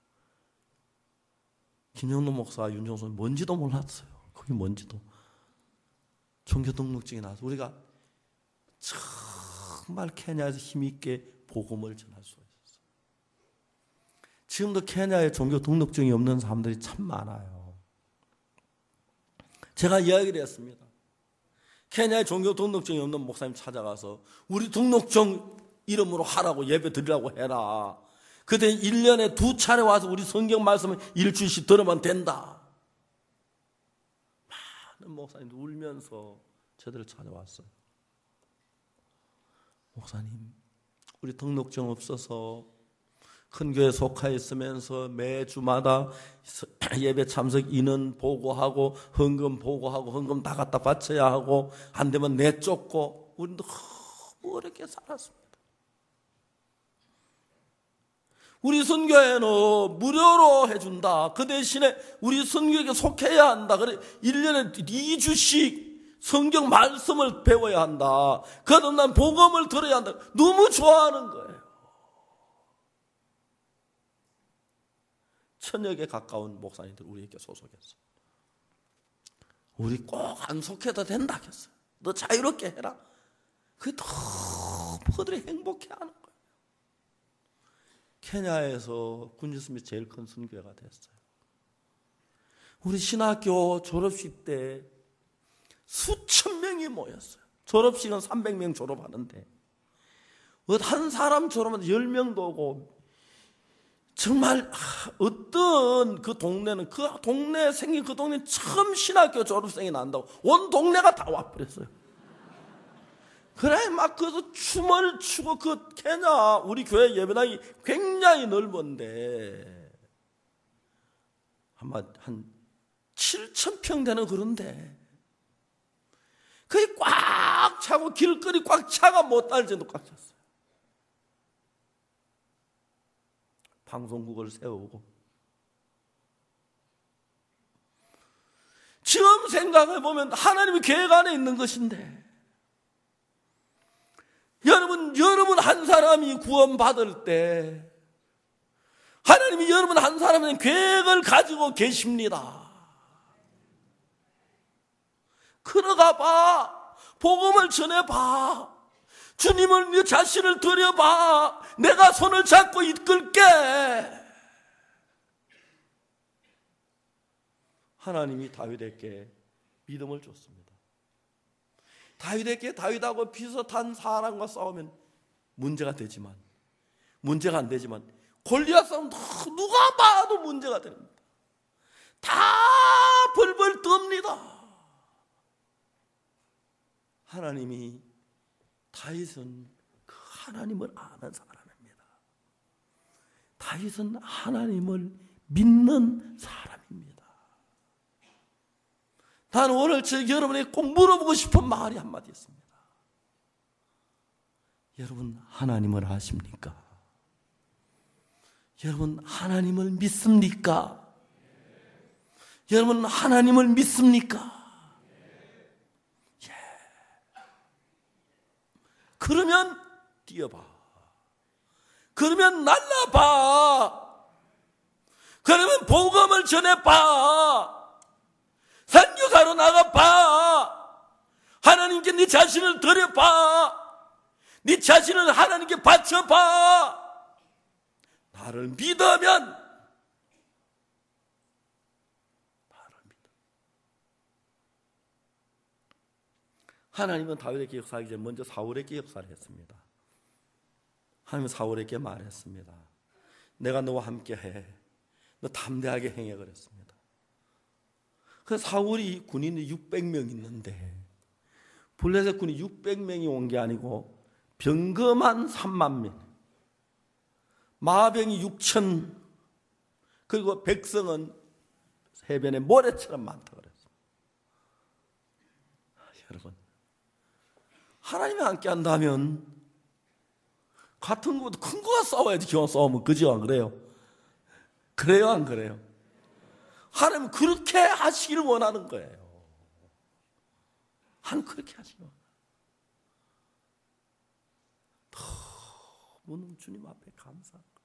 김영돈 목사, 윤종수는 뭔지도 몰랐어요. 그게 뭔지도. 종교 등록증이 나와서 우리가 정말 케냐에서 힘있게 복음을 전할 수 있었어요. 지금도 케냐에 종교 등록증이 없는 사람들이 참 많아요. 제가 이야기를 했습니다. 케냐에 종교 등록증이 없는 목사님 찾아가서 우리 등록증 이름으로 하라고 예배 드리라고 해라. 그때 일 년에 두 차례 와서 우리 성경 말씀을 일주일씩 들으면 된다. 많은 목사님들 울면서 저들을 찾아왔어요. 목사님, 우리 등록증 없어서 큰 교회에 속해 있으면서 매주마다 예배 참석 인원 보고하고 헌금 보고하고 헌금 다 갖다 바쳐야 하고 안 되면 내쫓고 우리는 너무 어렵게 살았습니다. 우리 선교회는 무료로 해준다. 그 대신에 우리 선교회에 속해야 한다. 그래 일 년에 이 주씩 성경 말씀을 배워야 한다. 그다음 난 복음을 들어야 한다. 너무 좋아하는 거예요. 천여 개 가까운 목사님들 우리에게 소속했어. 우리 꼭 안 속해도 된다 했어요. 너 자유롭게 해라. 그게 너무 그들이 행복해하는 거예요. 케냐에서 군지스미 제일 큰 선교회가 됐어요. 우리 신학교 졸업식 때 수천 명이 모였어요. 졸업식은 삼백 명 졸업하는데 한 사람 졸업하면 열 명도 오고 정말 어떤 그 동네는 그 동네에 생긴 그 동네는 처음 신학교 졸업생이 난다고 온 동네가 다 와버렸어요. 그래 막 그래서 춤을 추고 그 케냐 우리 교회 예배당이 굉장히 넓은데 아마 한 칠천 평 되는 그런데 거의 꽉 차고 길거리 꽉 차가 못 닿을 정도 꽉 찼어요. 방송국을 세우고 지금 생각해보면 하나님의 계획 안에 있는 것인데 여러분 여러분 한 사람이 구원받을 때 하나님이 여러분 한 사람의 계획을 가지고 계십니다. 걸어가 봐. 복음을 전해봐. 주님을 네 자신을 드려봐. 내가 손을 잡고 이끌게. 하나님이 다윗에게 믿음을 줬습니다. 다윗에게 다윗하고 비슷한 사람과 싸우면 문제가 되지만 문제가 안 되지만 골리앗 싸움 누가 봐도 문제가 됩니다. 다 벌벌 떱니다. 하나님이 다윗은 그 하나님을 아는 사람입니다. 다윗은 하나님을 믿는 사람입니다. 나는 오늘 저 여러분에게 꼭 물어보고 싶은 말이 한마디 있습니다. 여러분 하나님을 아십니까? 여러분 하나님을 믿습니까? 여러분 하나님을 믿습니까? 그러면 뛰어봐. 그러면 날라봐. 그러면 복음을 전해봐. 선교사로 나가봐. 하나님께 네 자신을 드려봐. 네 자신을 하나님께 바쳐봐. 나를 믿으면 나를 믿어. 하나님은 다윗에게 역사하기 전에 먼저 사울에게 역사를 했습니다. 하나님은 사울에게 말했습니다. 내가 너와 함께해. 너 담대하게 행해 그랬습니다. 그래서 사울이 군인이 육백 명 있는데 블레셋 군이 육백 명이 온 게 아니고 병거만 삼만 명, 마병이 육천, 그리고 백성은 해변의 모래처럼 많다 그랬습니다. 여러분, 하나님이 함께 한다면 같은 것보다 큰 거와 싸워야지. 기왕 싸우면 그죠? 안 그래요? 그래요? 안 그래요? 하나님은 그렇게 하시기를 원하는 거예요. 하나님 그렇게 하시기를 원해요. 너무 주님 앞에 감사한 거예요.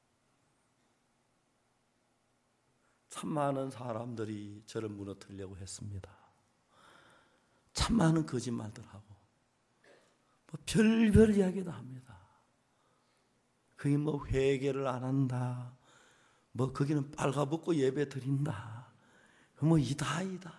참 많은 사람들이 저를 무너뜨리려고 했습니다. 참 많은 거짓말들 하고 뭐 별별 이야기도 합니다. 그게 뭐 회개를 안 한다, 뭐 거기는 빨가벗고 예배 드린다, 뭐 이다 이다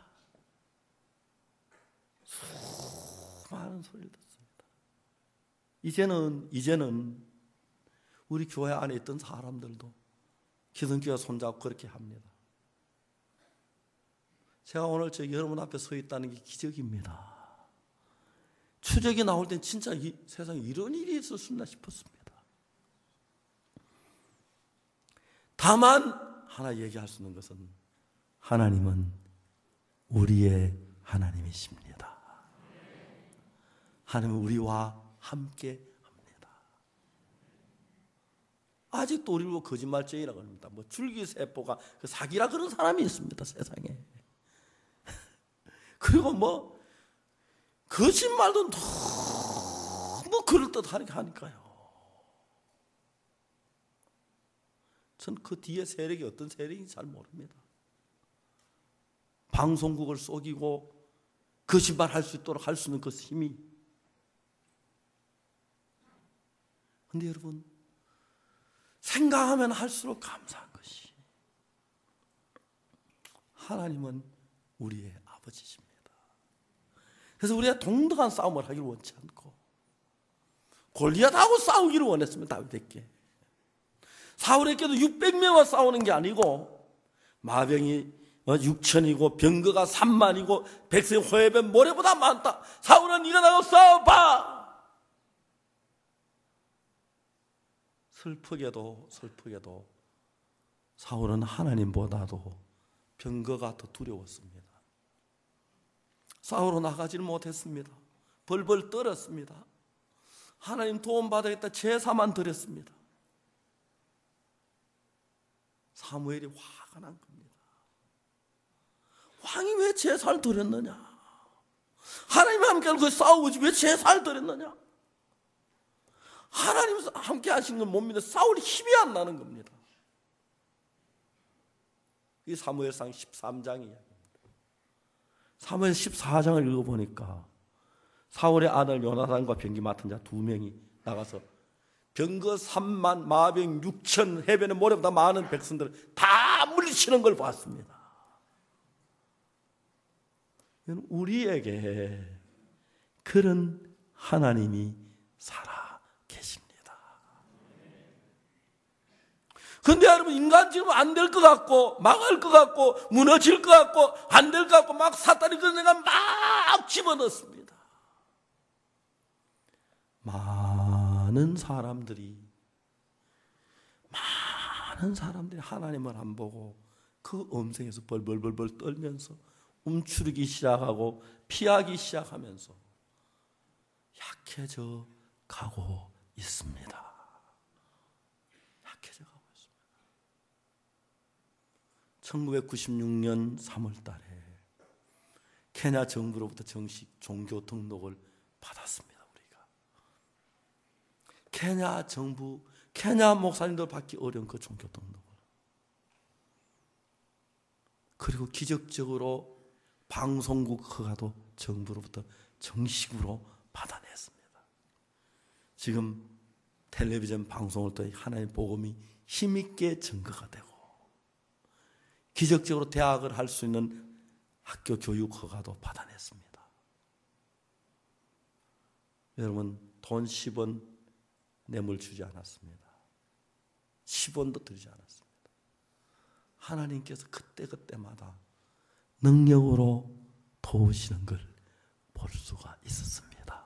수많은 소리를 듣습니다. 이제는 이제는 우리 교회 안에 있던 사람들도 기성교회 손잡고 그렇게 합니다. 제가 오늘 저 여러분 앞에 서 있다는 게 기적입니다. 추적이 나올 땐 진짜 이 세상에 이런 일이 있었나 싶었습니다. 다만 하나 얘기할 수 있는 것은 하나님은 우리의 하나님이십니다. 하나님은 우리와 함께 합니다. 아직도 우리를 보고 거짓말쟁이라고 합니다. 뭐 줄기세포가 그 사기라 그런 사람이 있습니다, 세상에. 그리고 뭐 거짓말도 너무 그럴듯하게 하니까요. 전 그 뒤에 세력이 어떤 세력인지 잘 모릅니다. 방송국을 속이고 거짓말할 수 있도록 할 수 있는 그 힘이. 그런데 여러분, 생각하면 할수록 감사한 것이 하나님은 우리의 아버지십니다. 그래서 우리가 동등한 싸움을 하기를 원치 않고 골리앗하고 싸우기를 원했습니다. 다윗에게. 사울에게도 육백 명과 싸우는 게 아니고 마병이 육천이고 병거가 삼만이고 백성 호해변 모래보다 많다. 사울은 일어나고 싸워봐. 슬프게도 슬프게도 사울은 하나님보다도 병거가 더 두려웠습니다. 싸우러 나가지를 못했습니다. 벌벌 떨었습니다. 하나님 도움 받아야겠다 제사만 드렸습니다. 사무엘이 화가 난 겁니다. 왕이 왜 제사를 드렸느냐? 하나님 함께 그 싸우지 왜 제사를 드렸느냐? 하나님 함께 하신 건 못 믿어. 싸울 힘이 안 나는 겁니다. 이 사무엘상 십삼 장 이야기입니다. 사무엘 십사 장을 읽어보니까 사울의 아들 요나단과 병기 맡은 자 두 명이 나가서 병거 삼만 마병 육천 해변의 모래보다 많은 백성들을 다 물리치는 걸 봤습니다. 우리에게 그런 하나님이 살아 계십니다. 그런데 여러분, 인간적으로 안 될 것 같고 망할 것 같고 무너질 것 같고 안 될 것 같고 막 사탄이 그런 생각 막 집어넣습니다. 많은 사람들이 많은 사람들이 하나님을 안 보고 그 음성에서 벌벌벌벌 떨면서 움츠리기 시작하고 피하기 시작하면서 약해져 가고 있습니다. 약해져 가고 있습니다. 천구백구십육 년 삼월 달에 케냐 정부로부터 정식 종교 등록을 받았습니다. 우리가 케냐 정부, 케냐 목사님들 받기 어려운 그 종교 등록을. 그리고 기적적으로 방송국 허가도 정부로부터 정식으로 받아냈습니다. 지금 텔레비전 방송을 통해 하나님의 복음이 힘있게 증거가 되고 기적적으로 대학을 할 수 있는 학교 교육 허가도 받아냈습니다. 여러분, 돈 십 원 뇌물 주지 않았습니다. 십 원도 드리지 않았습니다. 하나님께서 그때그때마다 능력으로 도우시는 걸 볼 수가 있었습니다.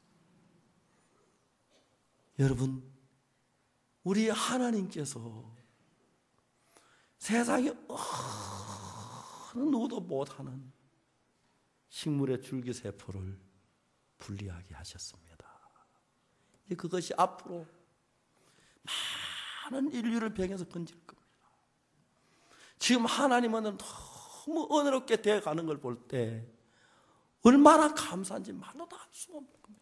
여러분, 우리 하나님께서 세상에 어느 누구도 못하는 식물의 줄기세포를 분리하게 하셨습니다. 그것이 앞으로 많은 인류를 병에서 건질 겁니다. 지금 하나님은 너무 은혜롭게 되어가는 걸 볼 때 얼마나 감사한지 말로도 할 수가 없는 겁니다.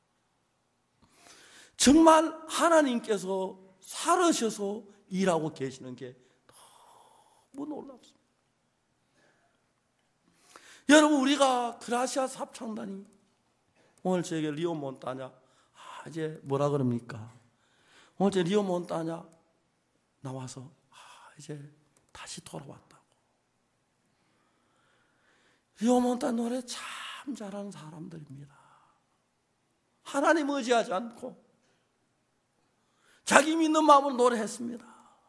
정말 하나님께서 살으셔서 일하고 계시는 게 너무 놀랍습니다. 여러분, 우리가 그라시아 합창단이 오늘 저에게 리오 몬타냐, 아, 이제 뭐라 그럽니까? 오늘 제 리오 몬타냐 나와서 아, 이제 다시 돌아왔다고. 리오 몬타 노래 참 잘하는 사람들입니다. 하나님 의지하지 않고 자기 믿는 마음으로 노래했습니다.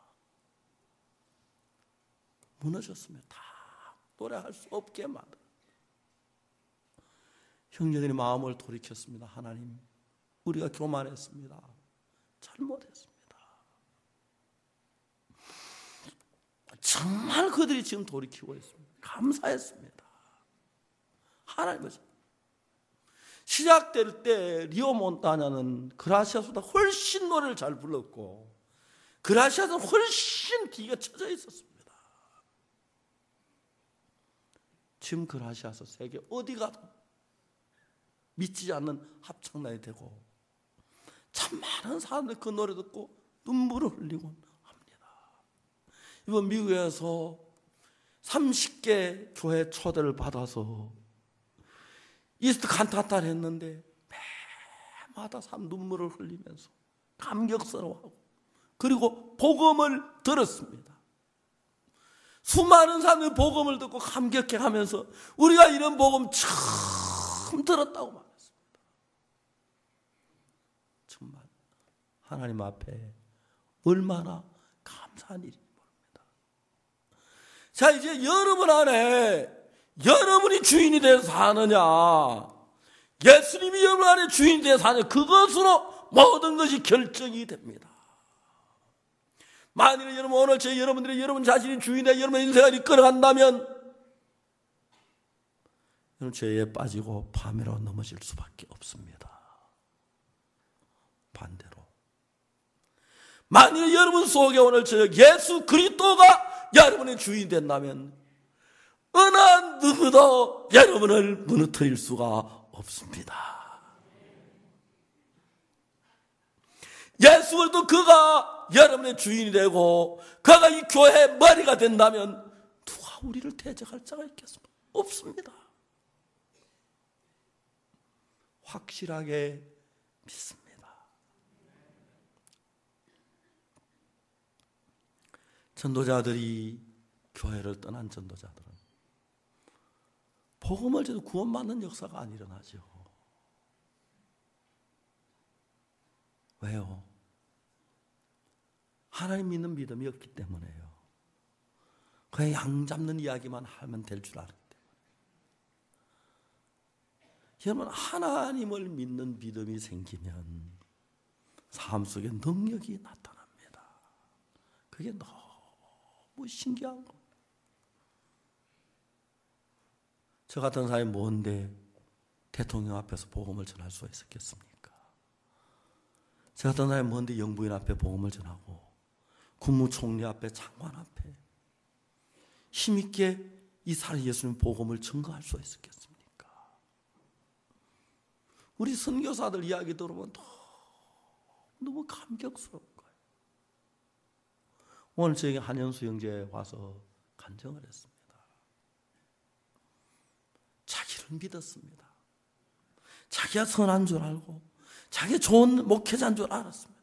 무너졌습니다. 다 노래할 수 없게 만들. 형제들이 마음을 돌이켰습니다. 하나님, 우리가 교만했습니다. 잘못했습니다. 정말 그들이 지금 돌이키고 있습니다. 감사했습니다. 하나님을 시작될 때 리오 몬타냐는 그라시아스보다 훨씬 노래를 잘 불렀고 그라시아스는 훨씬 뒤가 쳐져 있었습니다. 지금 그라시아스 세계 어디 가도 믿지 않는 합창단이 되고 참 많은 사람들이 그 노래 듣고 눈물을 흘리곤 합니다. 이번 미국에서 서른 개 교회 초대를 받아서 이스트 칸타타를 했는데 매마다 사람 눈물을 흘리면서 감격스러워하고 그리고 복음을 들었습니다. 수많은 사람들이 복음을 듣고 감격해가면서 우리가 이런 복음 처음 들었다고 말했습니다. 정말 하나님 앞에 얼마나 감사한 일인지 모릅니다. 자, 이제 여러분 안에 여러분이 주인이 돼서 사느냐, 예수님이 여러분 안에 주인이 돼서 사느냐, 그것으로 모든 것이 결정이 됩니다. 만일 여러분 오늘 제 여러분들이 여러분 자신이 주인이 여러분의 인생을 이끌어간다면 여러분 죄에 빠지고 파멸로 넘어질 수밖에 없습니다. 반대로 만일 여러분 속에 오늘 저 예수 그리스도가 여러분의 주인이 된다면 어느 누구도 여러분을 무너뜨릴 수가 없습니다. 예수 그리스도 그가 여러분의 주인이 되고 그가 이 교회의 머리가 된다면 누가 우리를 대적할 자가 있겠습니까? 없습니다. 확실하게 믿습니다. 전도자들이 교회를 떠난 전도자들은 복음을 전해도 구원받는 역사가 안 일어나죠. 왜요? 하나님 믿는 믿음이 없기 때문에요. 그냥 양 잡는 이야기만 하면 될 줄 알기 때문에. 여러분, 하나님을 믿는 믿음이 생기면 삶 속에 능력이 나타납니다. 그게 너무 신기한 겁니다. 저 같은 사람이 뭔데 대통령 앞에서 복음을 전할 수 있었겠습니까? 저 같은 사람이 뭔데 영부인 앞에 복음을 전하고 국무총리 앞에 장관 앞에 힘있게 이 살아 예수님 복음을 증거할 수 있었겠습니까? 우리 선교사들 이야기 들어보면 너무 감격스러운 거예요. 오늘 저에게 한현수 형제 와서 간증을 했습니다. 자기를 믿었습니다. 자기가 선한 줄 알고 자기가 좋은 목회자인 줄 알았습니다.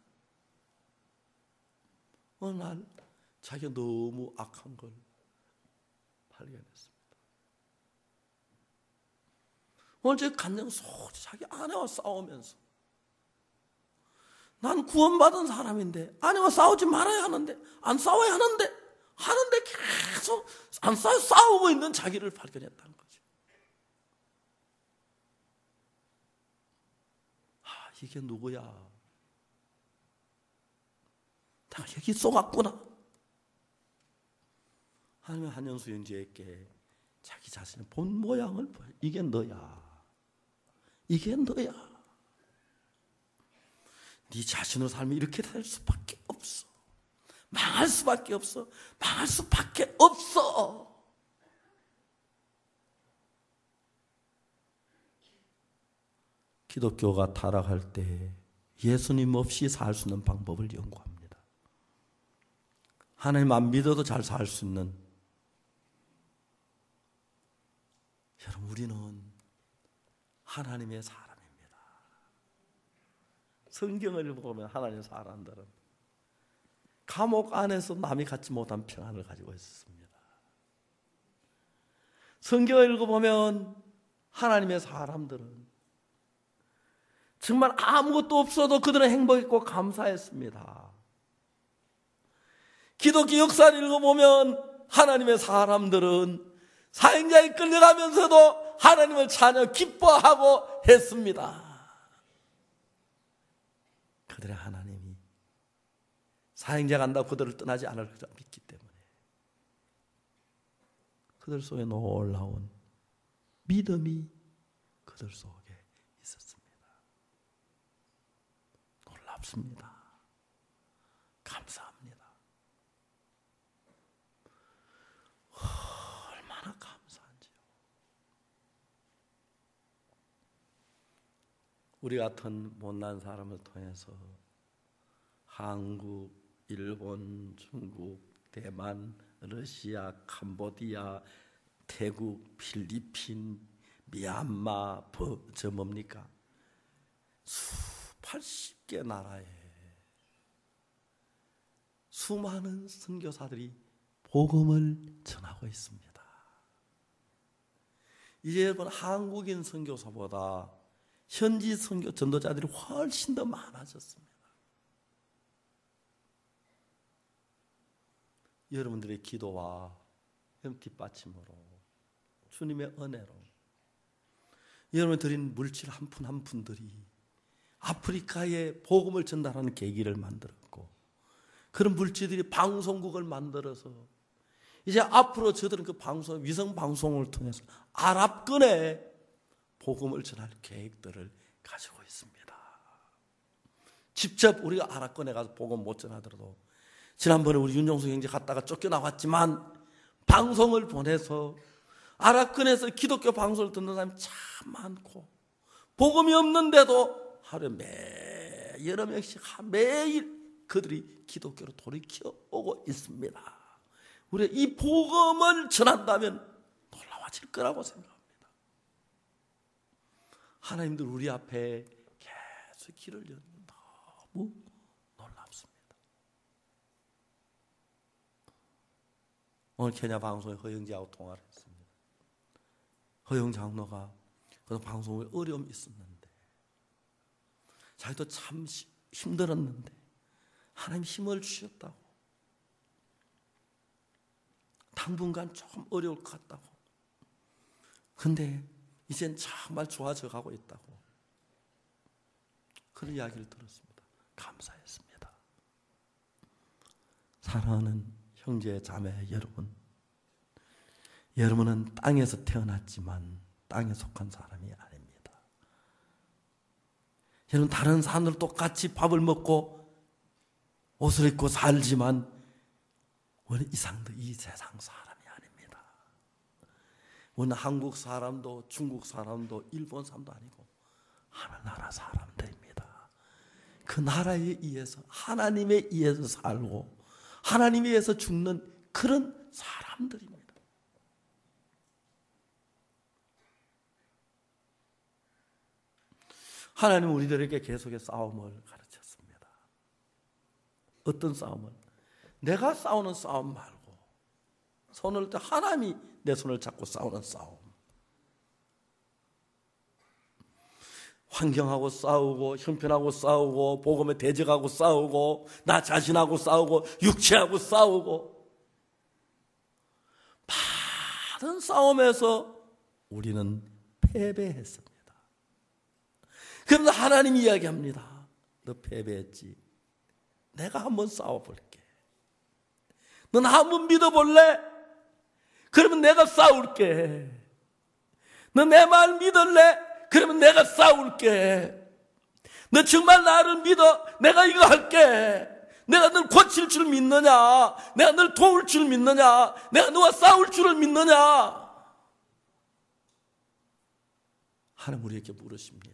어느 날 자기가 너무 악한 걸 발견했습니다. 오늘 제 간증 속히 자기 아내와 싸우면서 난 구원받은 사람인데 아내와 싸우지 말아야 하는데 안 싸워야 하는데 하는데 계속 안 싸워 싸우고 있는 자기를 발견했다는 거죠. 아, 이게 누구야? 내가 여기 쏘갔구나. 하나님은 한영수 형제에게 자기 자신의 본 모양을 보여. 이게 너야. 이게 너야. 네 자신의 삶이 이렇게 될 수밖에 없어. 망할 수밖에 없어. 망할 수밖에 없어. 기독교가 타락할 때 예수님 없이 살 수 있는 방법을 연구합니다. 하나님 안 믿어도 잘 살 수 있는. 여러분, 우리는 하나님의 사람입니다. 성경을 보면 하나님의 사람들은 감옥 안에서 남이 갖지 못한 평안을 가지고 있었습니다. 성경을 읽어보면 하나님의 사람들은 정말 아무것도 없어도 그들은 행복했고 감사했습니다. 기독교 역사를 읽어보면 하나님의 사람들은 사형장에 끌려가면서도 하나님을 찬양 기뻐하고 했습니다. 그들의 하나님이 사형장 간다고 그들을 떠나지 않을 줄 믿기 때문에 그들 속에 놀라운 믿음이 그들 속에 있었습니다. 놀랍습니다. 감사합니다. 얼마나 감사한지요. 우리 같은 못난 사람을 통해서 한국, 일본, 중국, 대만, 러시아, 캄보디아, 태국, 필리핀, 미얀마, 버, 저 뭡니까? 수팔십 개 나라에 수많은 선교사들이 복음을 전하고 있습니다. 이제 여러분, 한국인 선교사보다 현지 선교 전도자들이 훨씬 더 많아졌습니다. 여러분들의 기도와 뒷받침으로, 주님의 은혜로 여러분 드린 물질 한 푼 한 푼들이 아프리카에 복음을 전달하는 계기를 만들었고, 그런 물질들이 방송국을 만들어서 이제 앞으로 저들은 그 방송, 위성 방송을 통해서 아랍권에 복음을 전할 계획들을 가지고 있습니다. 직접 우리가 아랍권에 가서 복음 못 전하더라도, 지난번에 우리 윤종수 형제 갔다가 쫓겨나왔지만 방송을 보내서 아랍권에서 기독교 방송을 듣는 사람이 참 많고, 복음이 없는데도 하루에 매 여러 명씩 매일 그들이 기독교로 돌이켜 오고 있습니다. 우리가 이 복음을 전한다면 놀라워질 거라고 생각합니다. 하나님들 우리 앞에 계속 길을 여는 너무 놀랍습니다. 오늘 케냐 방송에 허영지하고 통화를 했습니다. 허영 장로가 그 방송에 어려움이 있었는데, 자기도 참 힘들었는데 하나님 힘을 주셨다고, 당분간 조금 어려울 것 같다고, 근데 이젠 정말 좋아져 가고 있다고, 그런 이야기를 들었습니다. 감사했습니다. 사랑하는 형제 자매 여러분, 여러분은 땅에서 태어났지만 땅에 속한 사람이 아닙니다. 여러분 다른 사람들 똑같이 밥을 먹고 옷을 입고 살지만 우리는 이상도 이 세상 사람이 아닙니다. 우리는 한국 사람도 중국 사람도 일본 사람도 아니고 하늘나라 사람들입니다. 그 나라에 의해서, 하나님에 의해서 살고 하나님에 의해서 죽는 그런 사람들입니다. 하나님은 우리들에게 계속의 싸움을 가르쳤습니다. 어떤 싸움을? 내가 싸우는 싸움 말고 손을 때 하나님이 내 손을 잡고 싸우는 싸움. 환경하고 싸우고, 형편하고 싸우고, 복음에 대적하고 싸우고, 나 자신하고 싸우고, 육체하고 싸우고, 많은 싸움에서 우리는 패배했습니다. 그러면서 하나님이 이야기합니다. 너 패배했지? 내가 한번 싸워볼게. 넌 한번 믿어볼래? 그러면 내가 싸울게. 너 내 말 믿을래? 그러면 내가 싸울게. 너 정말 나를 믿어? 내가 이거 할게. 내가 널 고칠 줄 믿느냐? 내가 널 도울 줄 믿느냐? 내가 너와 싸울 줄을 믿느냐? 하나님 우리에게 물으십니다.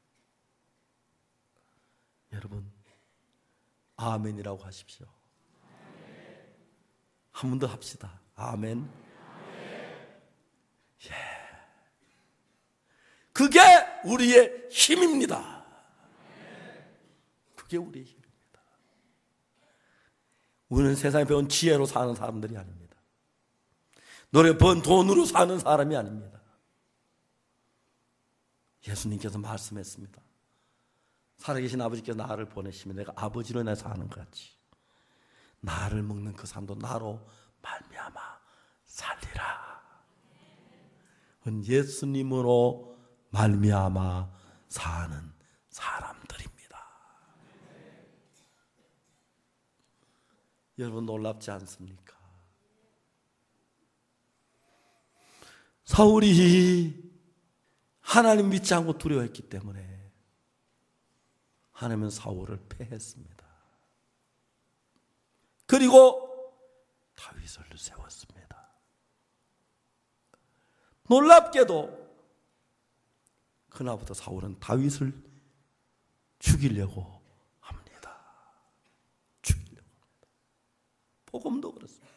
여러분, 아멘이라고 하십시오. 한 번 더 합시다. 아멘. 예. 그게 우리의 힘입니다. 그게 우리의 힘입니다. 우리는 세상에 배운 지혜로 사는 사람들이 아닙니다. 노래 번 돈으로 사는 사람이 아닙니다. 예수님께서 말씀했습니다. 살아계신 아버지께서 나를 보내시면 내가 아버지로 인해 사는 것 같이 나를 먹는 그 사람도 나로 말미암아 살리라. 예수님으로 말미암아 사는 사람들입니다. 여러분 놀랍지 않습니까? 사울이 하나님 믿지 않고 두려워했기 때문에 하나님은 사울을 패했습니다. 그리고 다윗을 세웠습니다. 놀랍게도 그날부터 사울은 다윗을 죽이려고 합니다. 죽이려고 합니다. 복음도 그렇습니다.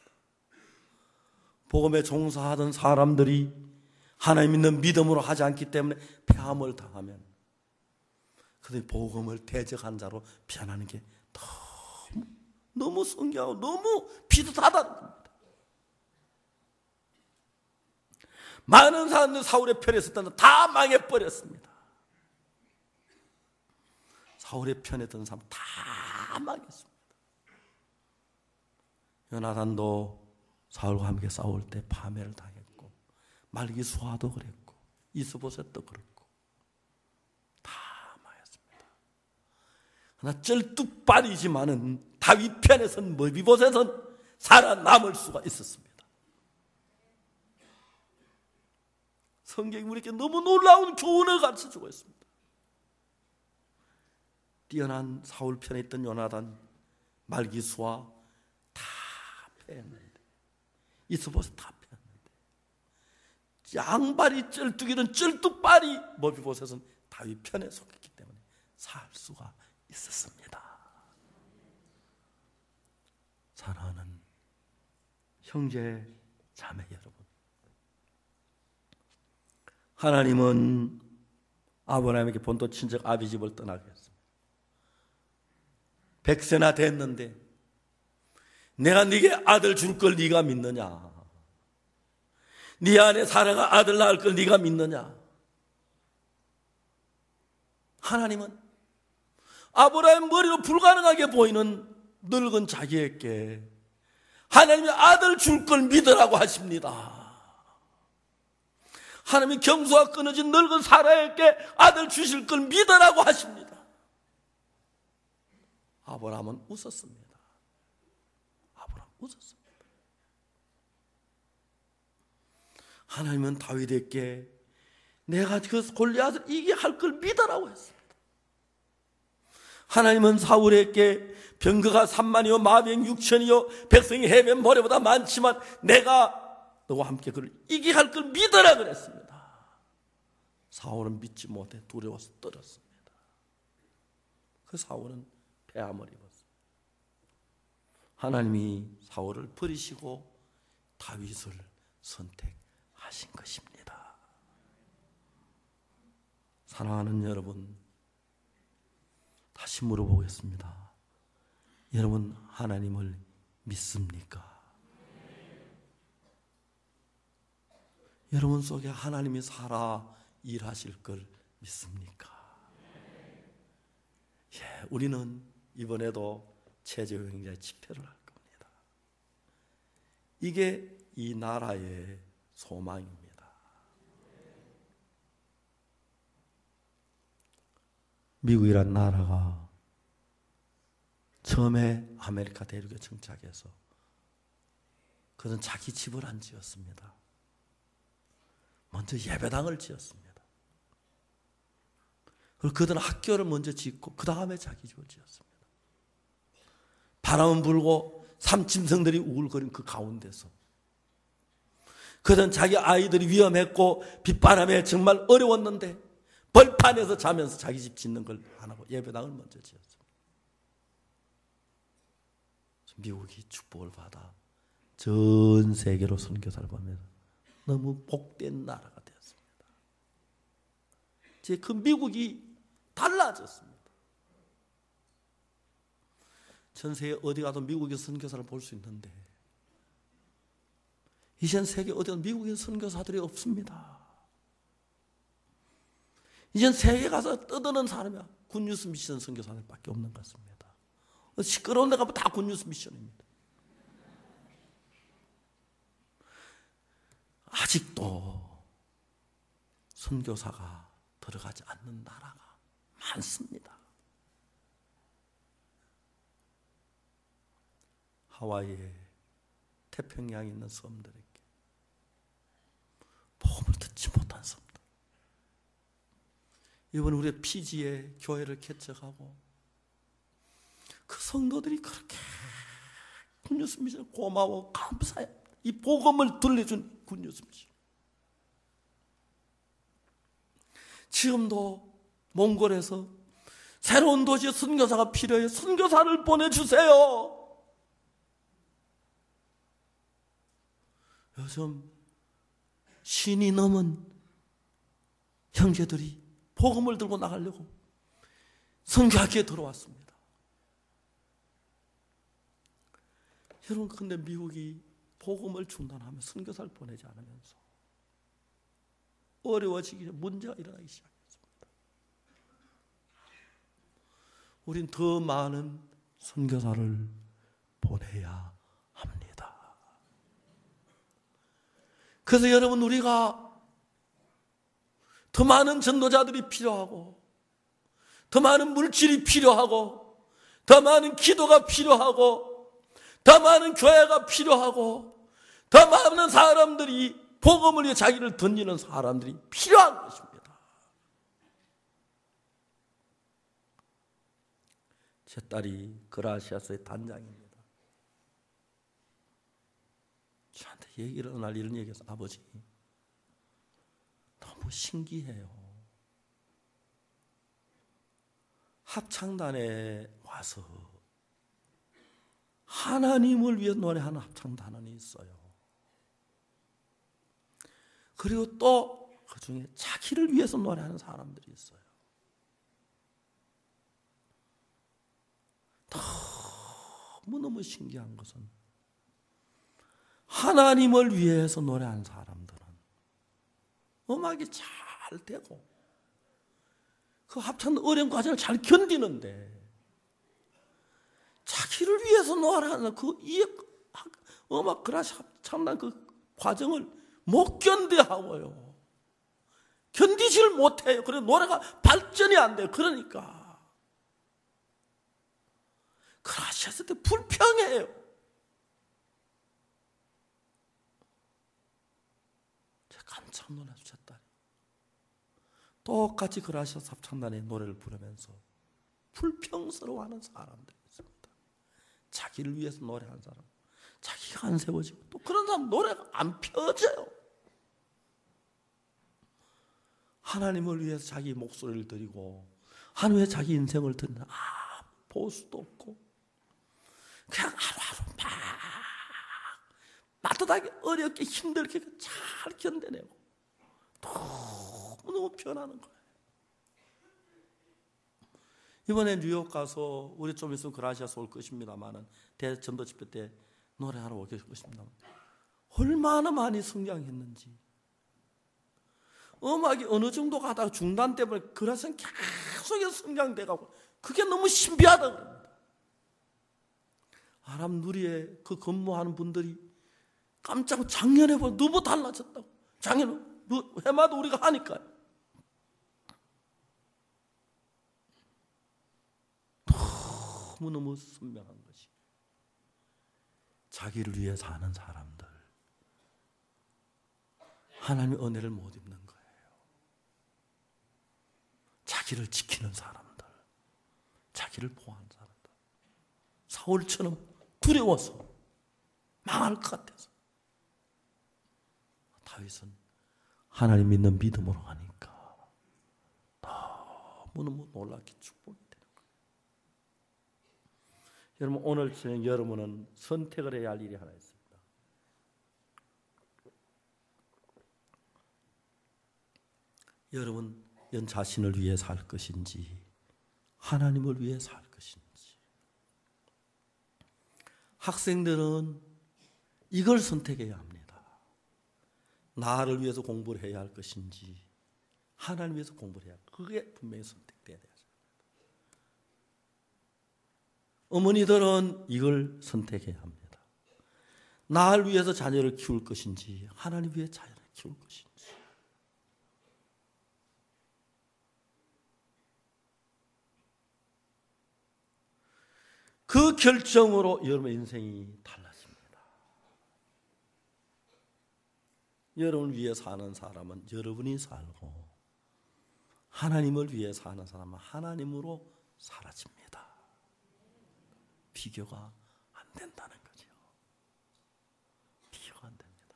복음에 종사하던 사람들이 하나님 있는 믿음으로 하지 않기 때문에 폐함을 당하면 그들이 복음을 대적한 자로 변하는 게 너무, 너무 성경하고 너무 비슷하다는 겁니다. 많은 사람들이 사울의 편에 있었다는 다 망해버렸습니다. 사울의 편에 든 사람 다 망했습니다. 요나단도 사울과 함께 싸울 때 파멸을 당했고, 말기수아도 그랬고, 이스보셋도 그렇고 다 망했습니다. 그러나 쩔뚝발이지만은 다윗 편에선 머비보셋은 살아남을 수가 있었습니다. 성경이 우리에게 너무 놀라운 교훈을 가르쳐주고 있습니다. 뛰어난 사울 편에 있던 요나단, 말기수아 다 패했는데, 이스보셋 다 패했는데, 양발이 쩔뚝이던 쩔뚝발이 머비보셋은 다윗 편에 속했기 때문에 살 수가 있었습니다. 사랑하는 형제 자매 여러분, 하나님은 아브라함에게 본토 친척 아비집을 떠나게 했습니다. 백세나 됐는데 내가 네게 아들 줄 걸 네가 믿느냐? 네 안에 사라가 아들 낳을 걸 네가 믿느냐? 하나님은 아브라함 머리로 불가능하게 보이는 늙은 자기에게 하나님이 아들 줄 걸 믿으라고 하십니다. 하나님이 경수가 끊어진 늙은 사라에게 아들 주실 걸 믿으라고 하십니다. 아브라함은 웃었습니다. 아브라함 웃었습니다. 하나님은 다윗에게 내가 그 골리앗을 이기게 할 걸 믿으라고 했습니다. 하나님은 사울에게 병거가 삼만이요 마병 육천이요 백성이 해변 모래보다 많지만 내가 너와 함께 그를 이기게 할 걸 믿으라 그랬습니다. 사울은 믿지 못해 두려워서 떨었습니다. 그 사울은 폐함을 입었습니다. 하나님이 사울을 버리시고 다윗을 선택하신 것입니다. 사랑하는 여러분, 다시 물어보겠습니다. 여러분 하나님을 믿습니까? 여러분 속에 하나님이 살아 일하실 걸 믿습니까? 예, 우리는 이번에도 체제여행자의 집회를 할 겁니다. 이게 이 나라의 소망입니다. 미국이란 나라가 처음에 아메리카 대륙에 정착해서 그는 자기 집을 안 지었습니다. 먼저 예배당을 지었습니다. 그리고 그들은 학교를 먼저 짓고 그 다음에 자기 집을 지었습니다. 바람은 불고 삼짐승들이 우글거린 그 가운데서 그들은 자기 아이들이 위험했고 빗바람에 정말 어려웠는데 벌판에서 자면서 자기 집 짓는 걸 안 하고 예배당을 먼저 지었습니다. 미국이 축복을 받아 전 세계로 선교사를 보면서 너무 복된 나라가 되었습니다. 이제 그 미국이 달라졌습니다. 전 세계 어디 가도 미국의 선교사를 볼 수 있는데 이젠 세계 어디 가도 미국의 선교사들이 없습니다. 이젠 세계 가서 떠드는 사람이 굿뉴스 미션 선교사들밖에 없는 것 같습니다. 시끄러운 데 가면 다 굿뉴스 미션입니다. 아직도 선교사가 들어가지 않는 나라가 많습니다. 하와이에 태평양에 있는 섬들에게 복음을 듣지 못한 성도. 이번 우리 피지에 교회를 개척하고 그 성도들이 그렇게 굿뉴스미션 고마워 감사해. 이 복음을 들려준 굿뉴스미션. 지금도 몽골에서 새로운 도시에 선교사가 필요해. 선교사를 보내주세요. 요즘 신이 넘은 형제들이 복음을 들고 나가려고 선교학교에 들어왔습니다. 여러분, 근데 미국이 복음을 중단하면 선교사를 보내지 않으면서 어려워지기 전에 문제가 일어나기 시작했습니다. 우린 더 많은 선교사를 보내야 합니다. 그래서 여러분, 우리가 더 많은 전도자들이 필요하고, 더 많은 물질이 필요하고, 더 많은 기도가 필요하고, 더 많은 교회가 필요하고, 더 많은 사람들이 복음을 위해 자기를 던지는 사람들이 필요한 것입니다. 제 딸이 그라시아스의 단장입니다. 저한테 얘기를 날 이런 얘기해서 아버지 너무 신기해요. 합창단에 와서 하나님을 위해 노래하는 합창단원이 있어요. 그리고 또 그 중에 자기를 위해서 노래하는 사람들이 있어요. 너무너무 신기한 것은 하나님을 위해서 노래하는 사람들은 음악이 잘 되고 그 합창 어려운 과정을 잘 견디는데 자기를 위해서 노래하는 그 이 음악 그라시 합창단 그 과정을 못 견뎌하고요. 견디지를 못해요. 그래서 노래가 발전이 안 돼요. 그러니까 그라시아스 때 불평해요. 제가 깜짝 놀라서 제 딸이 똑같이 그라시아스 합창단의 노래를 부르면서 불평스러워하는 사람들이 있습니다. 자기를 위해서 노래하는 사람, 자기가 안 세워지고 또 그런 사람 노래가 안 펴져요. 하나님을 위해서 자기 목소리를 드리고 하나님의 자기 인생을 드리는 아 보수도 없고 그냥 하루하루 막 마땅하게 어렵게 힘들게 잘 견뎌내고 너무너무 변하는 거예요. 이번에 뉴욕 가서 우리 좀 있으면 그라시아스 올 것입니다만은 대전도 집회 때 노래하러 오게 될 것입니다. 얼마나 많이 성장했는지. 음악이 어느 정도 가다가 중단 때문에 그라시아스는 계속 성장돼가고 그게 너무 신비하다 그럽니다. 아랍 누리에 그 근무하는 분들이 깜짝 작년에 보면 너무 달라졌다고. 작년에 뭐 해마다 우리가 하니까요. 너무너무 선명한 것이 자기를 위해 사는 사람들 하나님의 은혜를 못 입는 거예요. 자기를 지키는 사람들, 자기를 보호하는 사람들, 사울처럼 두려워서 망할 것 같아서 다윗은 하나님 믿는 믿음으로 가니까 너무너무 놀랍게 축복이 되는 거예요. 여러분, 오늘 저녁 여러분은 선택을 해야 할 일이 하나 있습니다. 여러분 연 자신을 위해 살 것인지 하나님을 위해 살 것인지. 학생들은 이걸 선택해야 합니다. 나를 위해서 공부를 해야 할 것인지 하나님 위해서 공부를 해야 할 것인지. 그게 분명히 선택돼야 돼요. 어머니들은 이걸 선택해야 합니다. 나를 위해서 자녀를 키울 것인지 하나님 위해 자녀를 키울 것인지. 그 결정으로 여러분의 인생이 달라집니다. 여러분을 위해 사는 사람은 여러분이 살고, 하나님을 위해 사는 사람은 하나님으로 사라집니다. 비교가 안 된다는 거죠. 비교가 안 됩니다.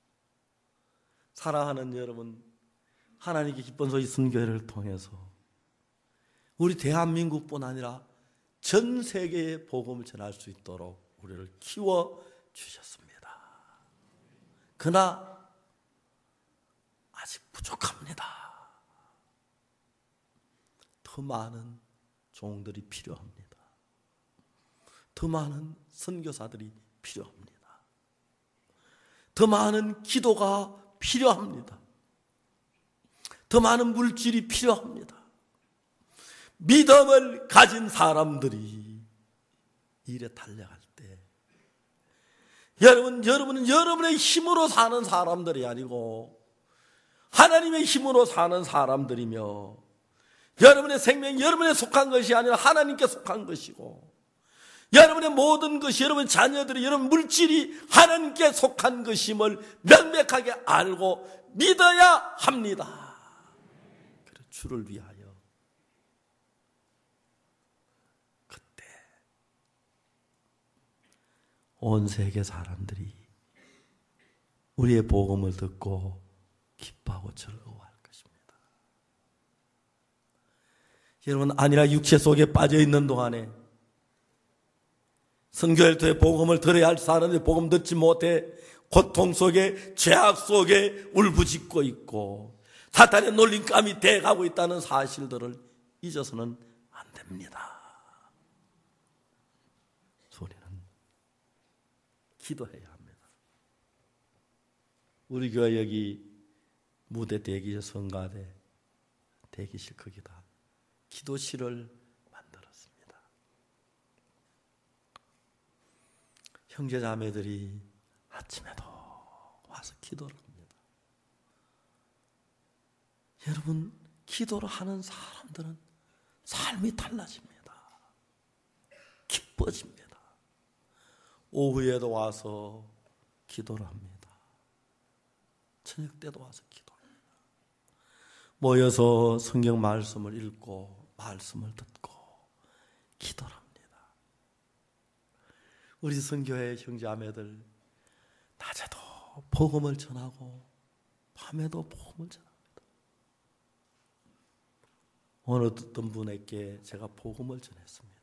사랑하는 여러분, 하나님께 기쁜 소식 선교회를 통해서 우리 대한민국뿐 아니라 전 세계에 복음을 전할 수 있도록 우리를 키워 주셨습니다. 그러나 아직 부족합니다. 더 많은 종들이 필요합니다. 더 많은 선교사들이 필요합니다. 더 많은 기도가 필요합니다. 더 많은 물질이 필요합니다. 믿음을 가진 사람들이 일에 달려갈 때, 여러분, 여러분은 여러분의 힘으로 사는 사람들이 아니고 하나님의 힘으로 사는 사람들이며, 여러분의 생명이 여러분에 속한 것이 아니라 하나님께 속한 것이고, 여러분의 모든 것이, 여러분 자녀들이, 여러분 물질이 하나님께 속한 것임을 명백하게 알고 믿어야 합니다. 그래서 주를 위하여 그때 온 세계 사람들이 우리의 복음을 듣고 기뻐하고 즐거워할 것입니다. 여러분, 아니라 육체 속에 빠져있는 동안에 선교일터의 복음을 들어야 할 사람들이 복음 듣지 못해 고통 속에, 죄악 속에 울부짖고 있고 사탄의 놀림감이 돼가고 있다는 사실들을 잊어서는 안 됩니다. 우리는 기도해야 합니다. 우리 교회 여기 무대 대기실, 성가대 대기실 거기다 기도실을 만들었습니다. 형제 자매들이 아침에도 와서 기도를 합니다. 여러분, 기도를 하는 사람들은 삶이 달라집니다. 기뻐집니다. 오후에도 와서 기도를 합니다. 저녁 때도 와서 기도합니다. 모여서 성경 말씀을 읽고 말씀을 듣고 기도를 합니다. 우리 선교회 형제자매들 낮에도 복음을 전하고 밤에도 복음을 전합니다. 오늘 어떤 분에게 제가 복음을 전했습니다.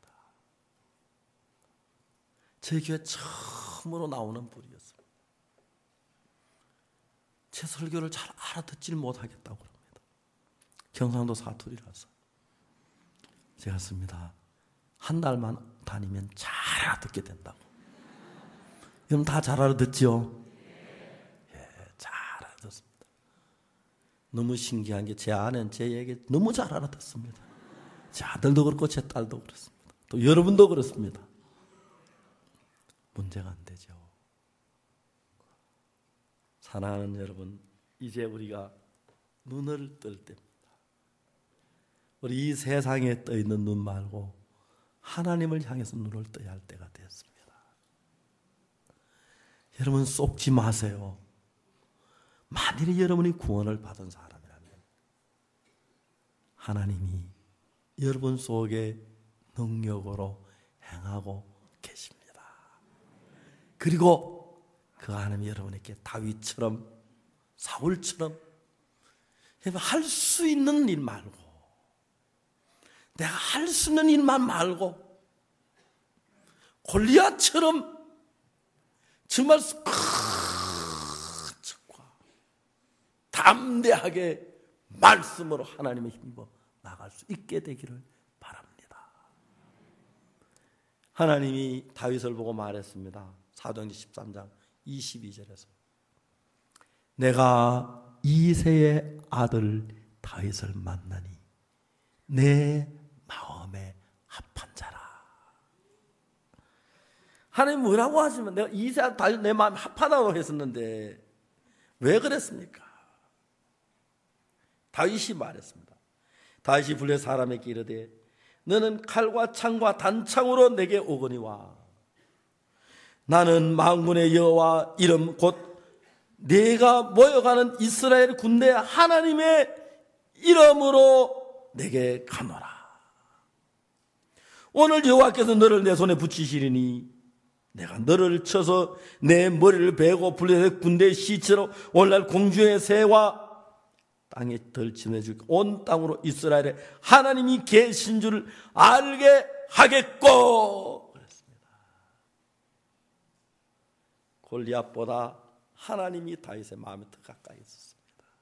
제 교회 처음으로 나오는 분이었습니다. 제 설교를 잘 알아듣질 못하겠다고 합니다. 경상도 사투리라서. 제가 씁니다. 한 달만 다니면 잘 알아듣게 된다고. 여러분 다 잘 알아듣죠? 예, 잘 알아듣습니다. 너무 신기한 게 제 아내는 제 얘기 너무 잘 알아듣습니다. 제 아들도 그렇고 제 딸도 그렇습니다. 또 여러분도 그렇습니다. 문제가 안 되죠. 사랑하는 여러분, 이제 우리가 눈을 뜰 때입니다. 우리 이 세상에 떠 있는 눈 말고 하나님을 향해서 눈을 떠야 할 때가 됐습니다. 여러분 속지 마세요. 만일에 여러분이 구원을 받은 사람이라면 하나님이 여러분 속에 능력으로 행하고 계십니다. 그리고 그 하나님이 여러분에게 다윗처럼 사울처럼 할 수 있는 일 말고, 내가 할 수 있는 일만 말고 골리앗처럼 정말 큰 척과 담대하게 말씀으로 하나님의 힘으로 나갈 수 있게 되기를 바랍니다. 하나님이 다윗을 보고 말했습니다. 사도행전 십삼 장 이십이 절에서 내가 이새의 아들 다윗을 만나니 내 마음에 합한 자라. 하나님 뭐라고 하시면 내가 이새 다윗 내 마음에 합하다고 했었는데 왜 그랬습니까? 다윗이 말했습니다. 다윗이 불려 사람에게 이르되 너는 칼과 창과 단창으로 내게 오거니와 나는 만군의 여호와 이름 곧 내가 모여가는 이스라엘 군대 하나님의 이름으로 내게 가노라. 오늘 여호와께서 너를 내 손에 붙이시리니 내가 너를 쳐서 내 머리를 베고 블레셋 군대의 시체로 오늘날 공중의 새와 땅에 덜치내 줄게. 온 땅으로 이스라엘에 하나님이 계신 줄 알게 하겠고 그랬습니다. 골리앗보다 하나님이 다윗의 마음에 더 가까이 있었습니다.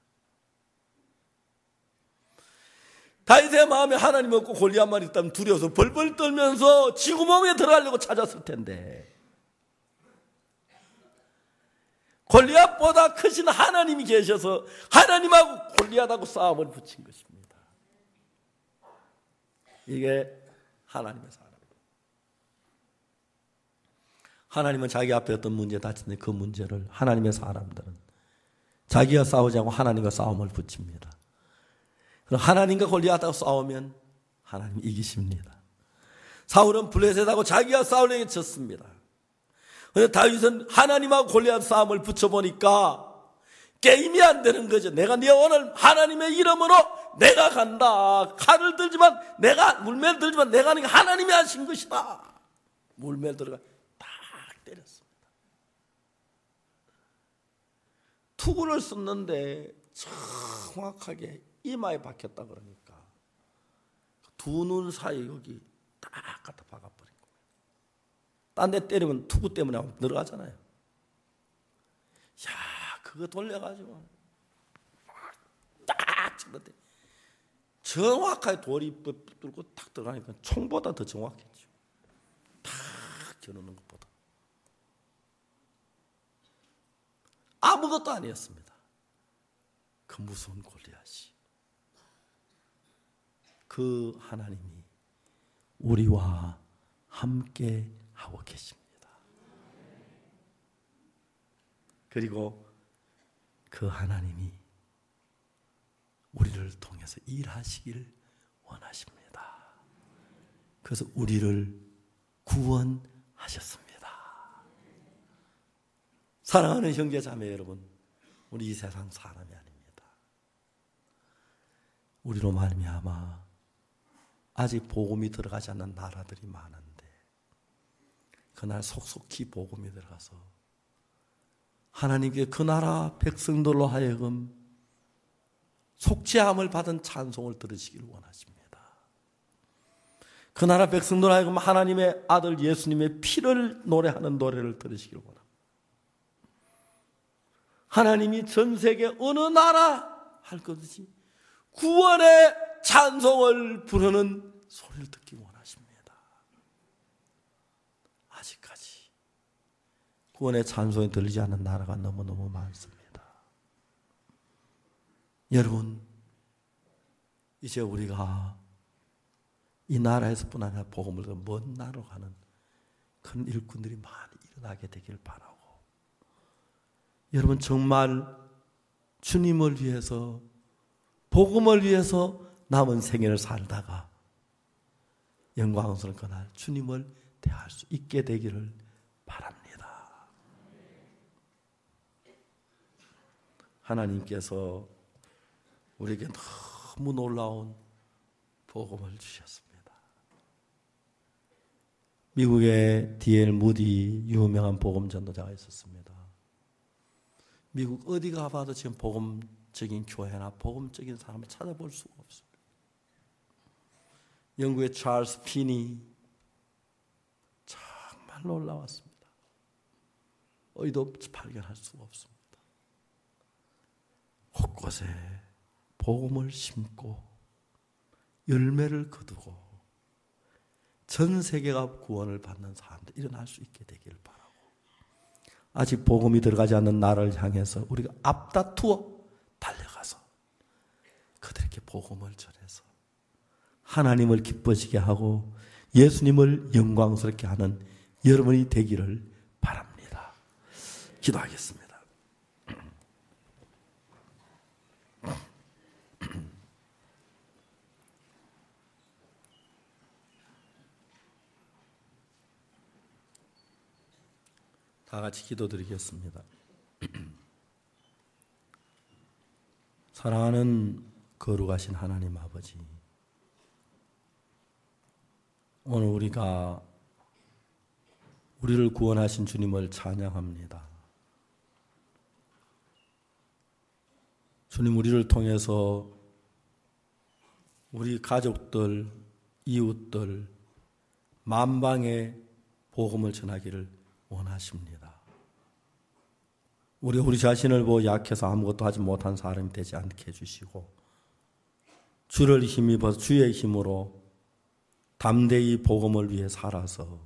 다윗의 마음에 하나님이 없고 골리앗만 있다면 두려워서 벌벌 떨면서 지구멍에 들어가려고 찾았을 텐데 골리앗보다 크신 하나님이 계셔서 하나님하고 골리앗하고 싸움을 붙인 것입니다. 이게 하나님의 사람입니다. 하나님은 자기 앞에 어떤 문제 닥치는데 그 문제를 하나님의 사람들은 자기가 싸우지 않고 하나님과 싸움을 붙입니다. 그럼 하나님과 골리앗하고 싸우면 하나님이 이기십니다. 사울은 블레셋하고 자기가 싸우려고 졌습니다. 그런데 다윗은 하나님하고 골리앗 싸움을 붙여보니까 게임이 안 되는 거죠. 내가 네 오늘 하나님의 이름으로 내가 간다. 칼을 들지만 내가 물매를 들지만 내가 하는 게 하나님이 하신 것이다. 물매를 들어가 딱 때렸습니다. 투구를 썼는데 정확하게 이마에 박혔다 그러니까 두 눈 사이 여기 딱 갖다 박아버린 거예요. 딴 데 때리면 투구 때문에 들어가잖아요. 야, 그거 돌려가지고 딱 쳤는데 정확하게 돌이 뚫고 탁 들어가니까 총보다 더 정확했죠. 탁 겨누는 것보다. 아무것도 아니었습니다. 그 무서운 골리앗이. 그 하나님이 우리와 함께 하고 계십니다. 그리고 그 하나님이 우리를 통해서 일하시길 원하십니다. 그래서 우리를 구원하셨습니다. 사랑하는 형제 자매 여러분, 우리 이 세상 사람이 아닙니다. 우리로 말미암아 아직 복음이 들어가지 않는 나라들이 많은데 그날 속속히 복음이 들어가서 하나님께 그 나라 백성들로 하여금 속죄함을 받은 찬송을 들으시길 원하십니다. 그 나라 백성들로 하여금 하나님의 아들 예수님의 피를 노래하는 노래를 들으시길 원합니다. 하나님이 전 세계 어느 나라 할 것 없이 구원의 찬송을 부르는 소리를 듣기 원하십니다. 아직까지 구원의 찬송이 들리지 않는 나라가 너무너무 많습니다. 여러분, 이제 우리가 이 나라에서뿐 아니라 복음을 듣고 먼 나라로 가는 큰 일꾼들이 많이 일어나게 되길 바라고, 여러분 정말 주님을 위해서 복음을 위해서 남은 생애를 살다가 영광스러운 그날 주님을 대할 수 있게 되기를 바랍니다. 하나님께서 우리에게 너무 놀라운 복음을 주셨습니다. 미국의 디 엘 무디 유명한 복음 전도자가 있었습니다. 미국 어디 가봐도 지금 복음적인 교회나 복음적인 사람을 찾아볼 수가 없습니다. 영국의 찰스 피니 정말 놀라웠습니다. 어디도 발견할 수가 없습니다. 곳곳에 복음을 심고 열매를 거두고 전 세계가 구원을 받는 사람들 일어날 수 있게 되기를 바라고, 아직 복음이 들어가지 않는 나라를 향해서 우리가 앞다투어 달려가서 그들에게 복음을 전해서 하나님을 기뻐지게 하고 예수님을 영광스럽게 하는 여러분이 되기를 바랍니다. 기도하겠습니다. 다 같이 기도드리겠습니다. 사랑하는 거룩하신 하나님 아버지, 오늘 우리가 우리를 구원하신 주님을 찬양합니다. 주님, 우리를 통해서 우리 가족들, 이웃들, 만방에 복음을 전하기를 원하십니다. 우리 우리 자신을 보고 약해서 아무것도 하지 못한 사람이 되지 않게 해주시고, 주를 힘입어서 주의 힘으로 담대히 복음을 위해 살아서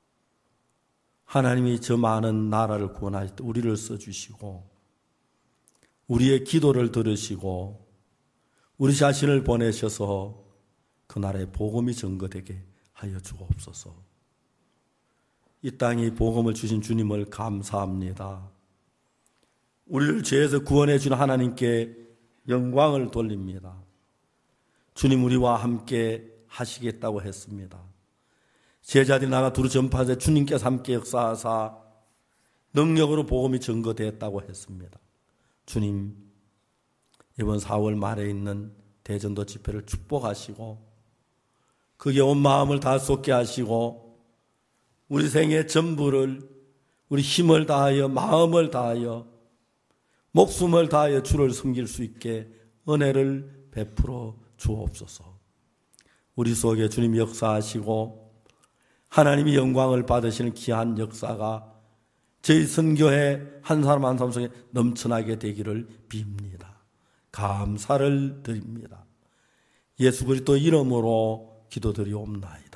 하나님이 저 많은 나라를 구원하실 때 우리를 써주시고, 우리의 기도를 들으시고 우리 자신을 보내셔서 그 나라에 복음이 증거되게 하여 주옵소서. 이 땅에 복음을 주신 주님을 감사합니다. 우리를 죄에서 구원해 준 하나님께 영광을 돌립니다. 주님, 우리와 함께 하시겠다고 했습니다. 제자들이 나가 두루 전파하되 주님께서 함께 역사하사 능력으로 복음이 증거되었다고 했습니다. 주님, 이번 사월 말에 있는 대전도 집회를 축복하시고 그게 온 마음을 다 쏟게 하시고 우리 생애 전부를, 우리 힘을 다하여 마음을 다하여 목숨을 다하여 주를 섬길 수 있게 은혜를 베풀어 주옵소서. 우리 속에 주님 역사하시고 하나님이 영광을 받으시는 귀한 역사가 저희 선교회 한 사람 한 사람 속에 넘쳐나게 되기를 빕니다. 감사를 드립니다. 예수 그리스도 이름으로 기도드리옵나이다.